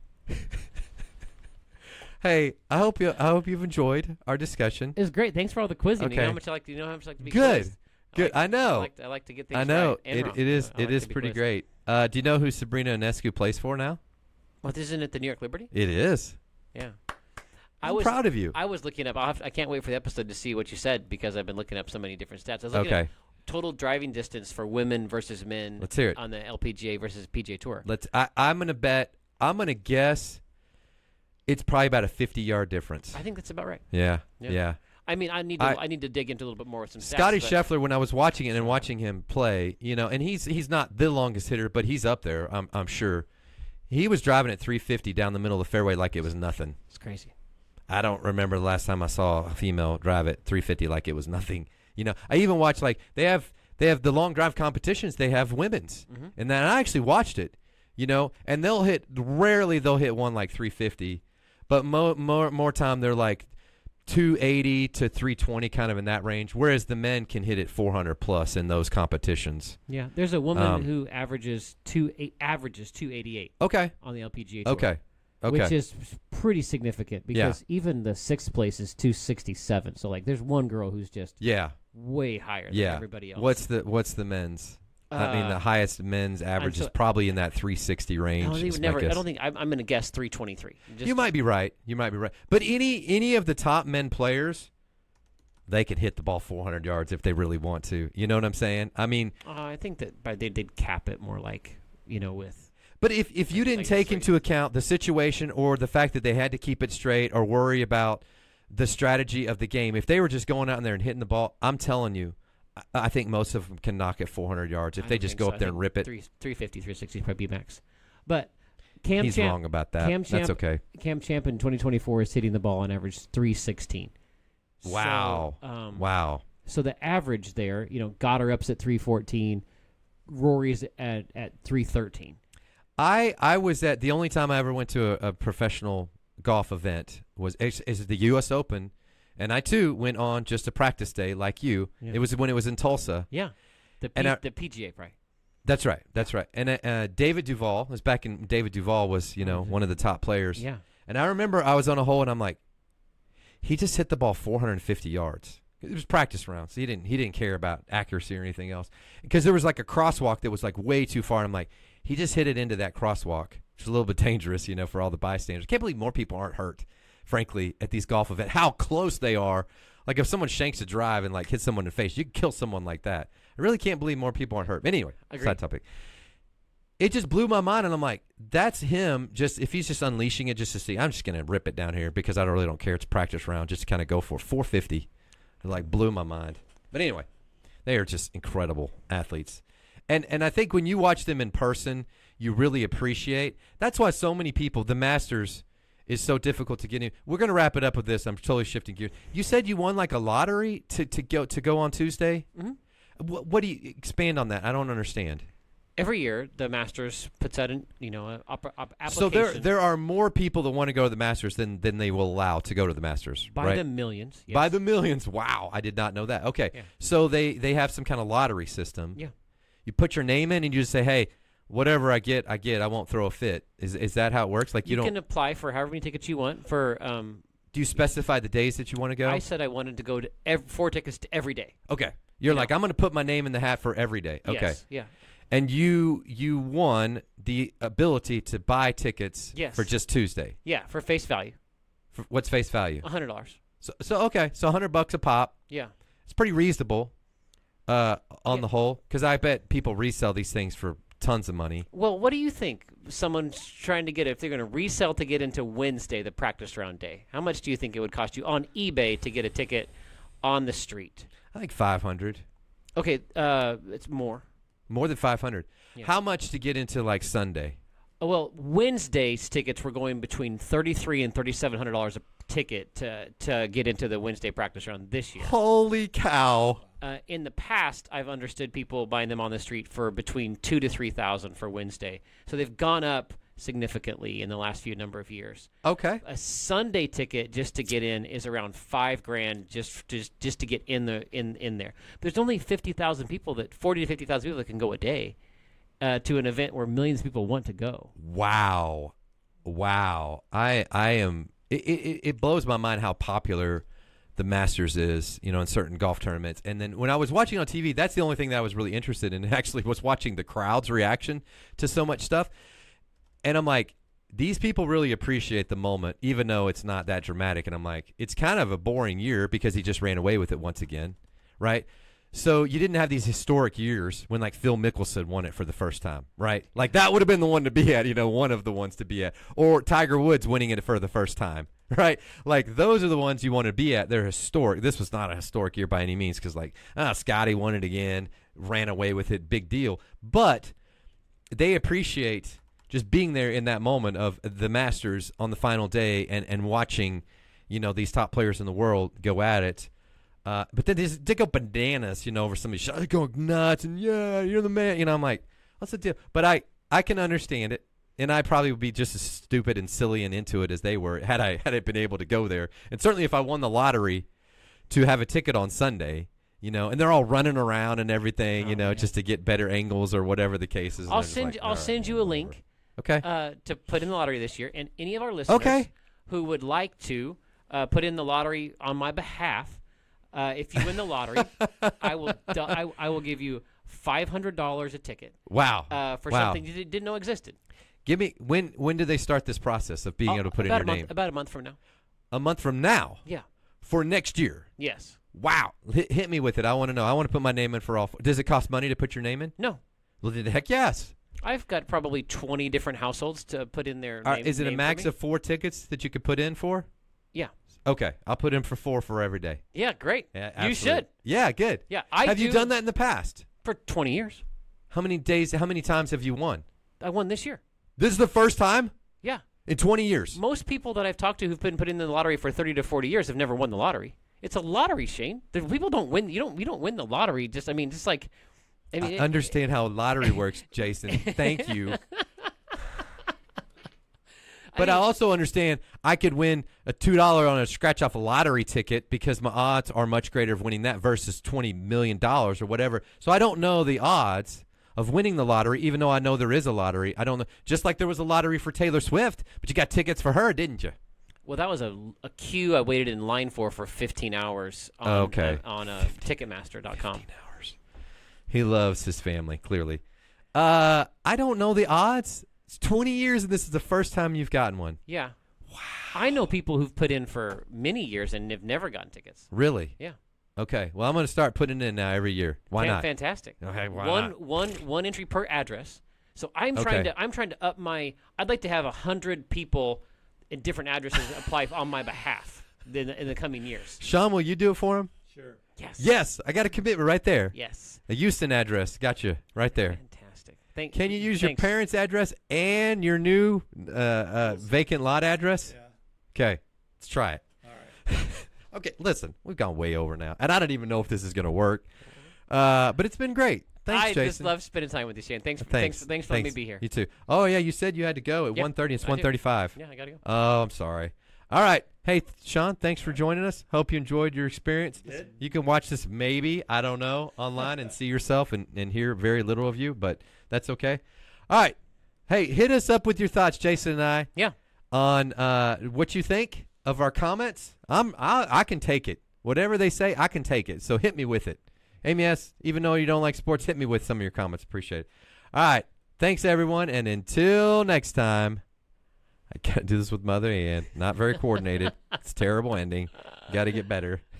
Hey, I hope you've enjoyed our discussion. It was great. Thanks for all the quizzing. Okay. You know how much I like to be Good. quizzed? Good. I know. I like to get things I know. right and wrong. It is I like to be pretty quizzed. great. Do you know who Sabrina Ionescu plays for now? What, isn't it the New York Liberty? It is. Yeah. I'm proud of you. I was looking up. I can't wait for the episode to see what you said because I've been looking up so many different stats. I was looking Okay. at total driving distance for women versus men. Let's hear it. On the LPGA versus PGA Tour. I'm gonna guess it's probably about a 50-yard difference. I think that's about right. Yeah. Yeah. Yeah. I mean, I need to dig into a little bit more with some stats. Scotty but- Scheffler, when I was watching it and watching him play, and he's not the longest hitter, but he's up there, I'm sure. He was driving at 350 down the middle of the fairway like it was nothing. It's crazy. I don't remember the last time I saw a female drive at 350 like it was nothing. I even watched, like, they have the long drive competitions. They have women's, and then I actually watched it. And rarely they'll hit one like 350, but more time they're like 280 to 320, kind of in that range. Whereas the men can hit it 400 plus in those competitions. Yeah, there's a woman who averages 288 Okay. on the LPGA Tour. Okay. Which is pretty significant because even the sixth place is 267. So like, there's one girl who's just way higher than everybody else. What's the men's? I mean, the highest men's average is probably in that 360 range. I don't think. I'm going to guess 323. You might be right. But any of the top men players, they could hit the ball 400 yards if they really want to. You know what I'm saying? I mean, I think that they did cap it more like, with. But if you didn't take into account the situation or the fact that they had to keep it straight or worry about the strategy of the game, if they were just going out there and hitting the ball, I'm telling you, I think most of them can knock it 400 yards if they just go up there and rip it. 350, 360 is probably max. But he's wrong about that. That's okay. Cam Champ in 2024 is hitting the ball on average 316. Wow. So, wow. So the average there, Goddard up's at 314, Rory's at 313. I was at the only time I ever went to a professional golf event is the U.S. Open. And I, too, went on just a practice day like you. Yeah. It was when it was in Tulsa. Yeah. The PGA, right? That's right. And David Duval, David Duval was, one of the top players. Yeah. And I remember I was on a hole, and I'm like, he just hit the ball 450 yards. It was practice rounds. So he didn't care about accuracy or anything else. Because there was like a crosswalk that was like way too far. And I'm like, he just hit it into that crosswalk, which is a little bit dangerous, for all the bystanders. Can't believe more people aren't hurt. Frankly, at these golf events, how close they are. Like if someone shanks a drive and like hits someone in the face, you can kill someone like that. I really can't believe more people aren't hurt. Anyway, side topic. It just blew my mind, and I'm like, that's him. Just if he's just unleashing it just to see, I'm just gonna rip it down here because I really don't care. It's a practice round, just to kind of go for 450. It like blew my mind. But anyway, they are just incredible athletes, and I think when you watch them in person, you really appreciate. That's why so many people, the Masters is so difficult to get in. We're going to wrap it up with this. I'm totally shifting gears. You said you won like a lottery to go on Tuesday? Mm-hmm. What do you expand on that? I don't understand. Every year, the Masters puts out an application. So there are more people that want to go to the Masters than they will allow to go to the Masters, by right? the millions. Yes. By the millions. Wow, I did not know that. Okay, So they have some kind of lottery system. Yeah. You put your name in and you just say, hey, whatever I get, I get. I won't throw a fit. Is that how it works? Like you can apply for however many tickets you want. Do you specify the days that you want to go? I said I wanted to go to 4 tickets to every day. Okay, you're like I'm going to put my name in the hat for every day. Okay, yes. Yeah. And you won the ability to buy tickets for just Tuesday. Yeah, for face value. What's face value? $100. So okay, so $100 a pop. Yeah, it's pretty reasonable on the whole, because I bet people resell these things for tons of money. Well, what do you think someone's trying to get, if they're going to resell to get into Wednesday, the practice round day? How much do you think it would cost you on eBay to get a ticket on the street? I think $500. Okay, it's more. More than $500. Yeah. How much to get into like Sunday? Well, Wednesday's tickets were going between $3,300 and $3,700 a ticket to get into the Wednesday practice round this year. Holy cow! In the past, I've understood people buying them on the street for between $2,000 to $3,000 for Wednesday. So they've gone up significantly in the last few number of years. Okay. A Sunday ticket just to get in is around $5,000 just to get in there. There's only 50,000 people 40 to 50,000 people that can go a day to an event where millions of people want to go. Wow. I am. It blows my mind how popular the Masters is, in certain golf tournaments. And then when I was watching on TV, that's the only thing that I was really interested in, actually was watching the crowd's reaction to so much stuff. And I'm like, these people really appreciate the moment, even though it's not that dramatic. And I'm like, it's kind of a boring year because he just ran away with it once again, right? So you didn't have these historic years when like Phil Mickelson won it for the first time, right? Like that would have been the one to be at, one of the ones to be at. Or Tiger Woods winning it for the first time, right? Like those are the ones you want to be at. They're historic. This was not a historic year by any means because like Scotty won it again, ran away with it, big deal. But they appreciate just being there in that moment of the Masters on the final day and watching, these top players in the world go at it. But then they go bananas, over somebody going nuts and you're the man. I'm like, what's the deal? But I can understand it, and I probably would be just as stupid and silly and into it as they were had I been able to go there. And certainly if I won the lottery to have a ticket on Sunday, and they're all running around and everything, just to get better angles or whatever the case is. I'll send you a link. Okay. To put in the lottery this year, and any of our listeners. Okay. who would like to put in the lottery on my behalf, if you win the lottery, I will give you $500 a ticket. Wow. For Wow. something you didn't know existed. Give me when did they start this process of being able to put in your name? About a month from now. A month from now Yeah. for next year. Yes. Wow. Hit me with it. I want to know. I want to put my name in for all. Does it cost money to put your name in? No. Well, the heck yes. I've got probably 20 different households to put in their name. Is it a name max for me. of 4 tickets that you could put in for? Yeah. Okay. I'll put in for 4 for every day. Yeah, great. Yeah, you absolutely. should. Yeah, good. Yeah, Have you done that in the past? for 20 years? How many times have you won? I won this year. This is the first time Yeah. in 20 years. Most people that I've talked to who've been put in the lottery for 30 to 40 years have never won the lottery. It's a lottery, Shane. People don't win. You don't win the lottery. I Understand how lottery works, Jason. Thank you. But I also understand I could win a $2 on a scratch off a lottery ticket because my odds are much greater of winning that versus $20 million or whatever. So I don't know the odds of winning the lottery, even though I know there is a lottery. I don't know. Just like there was a lottery for Taylor Swift, but you got tickets for her, didn't you? Well, that was a queue I waited in line for 15 hours on, Okay. on Ticketmaster.com. 15 hours. He loves his family, clearly. I don't know the odds. It's 20 years, and this is the first time you've gotten one. Yeah. Wow. I know people who've put in for many years and have never gotten tickets. Really? Yeah. Okay. Well, I'm going to start putting in now every year. Why not? Fantastic. Okay, why not? One entry per address. So I'm Okay. trying to up my. I'd like to have 100 people in different addresses apply on my behalf in the coming years. Sean, will you do it for him? Sure. Yes. Yes. I got a commitment right there. Yes. A Houston address. Got you right there. Fantastic. Can you use your thanks. parents' address and your new vacant lot address? Yeah. Okay. Let's try it. All right. Okay. Listen, we've gone way over now, and I don't even know if this is going to work. But it's been great. Thanks, I Jason. just love spending time with you, Shane. Thanks for letting me be here. You too. Oh yeah, you said you had to go at Yeah, 1:30. It's I do. 1:35. Yeah, I gotta go. Oh, I'm sorry. All right. Hey, Sean, thanks for joining us. Hope you enjoyed your experience. Did. You can watch this maybe, I don't know, online and see yourself and hear very little of you, but that's okay. All right. Hey, hit us up with your thoughts, Jason and I, Yeah. on what you think of our comments. I can take it. Whatever they say, I can take it. So hit me with it. Amy S., even though you don't like sports, hit me with some of your comments. Appreciate it. All right. Thanks, everyone. And until next time, I can't do this with Mother Ann. Not very coordinated. It's a terrible ending. Got to get better.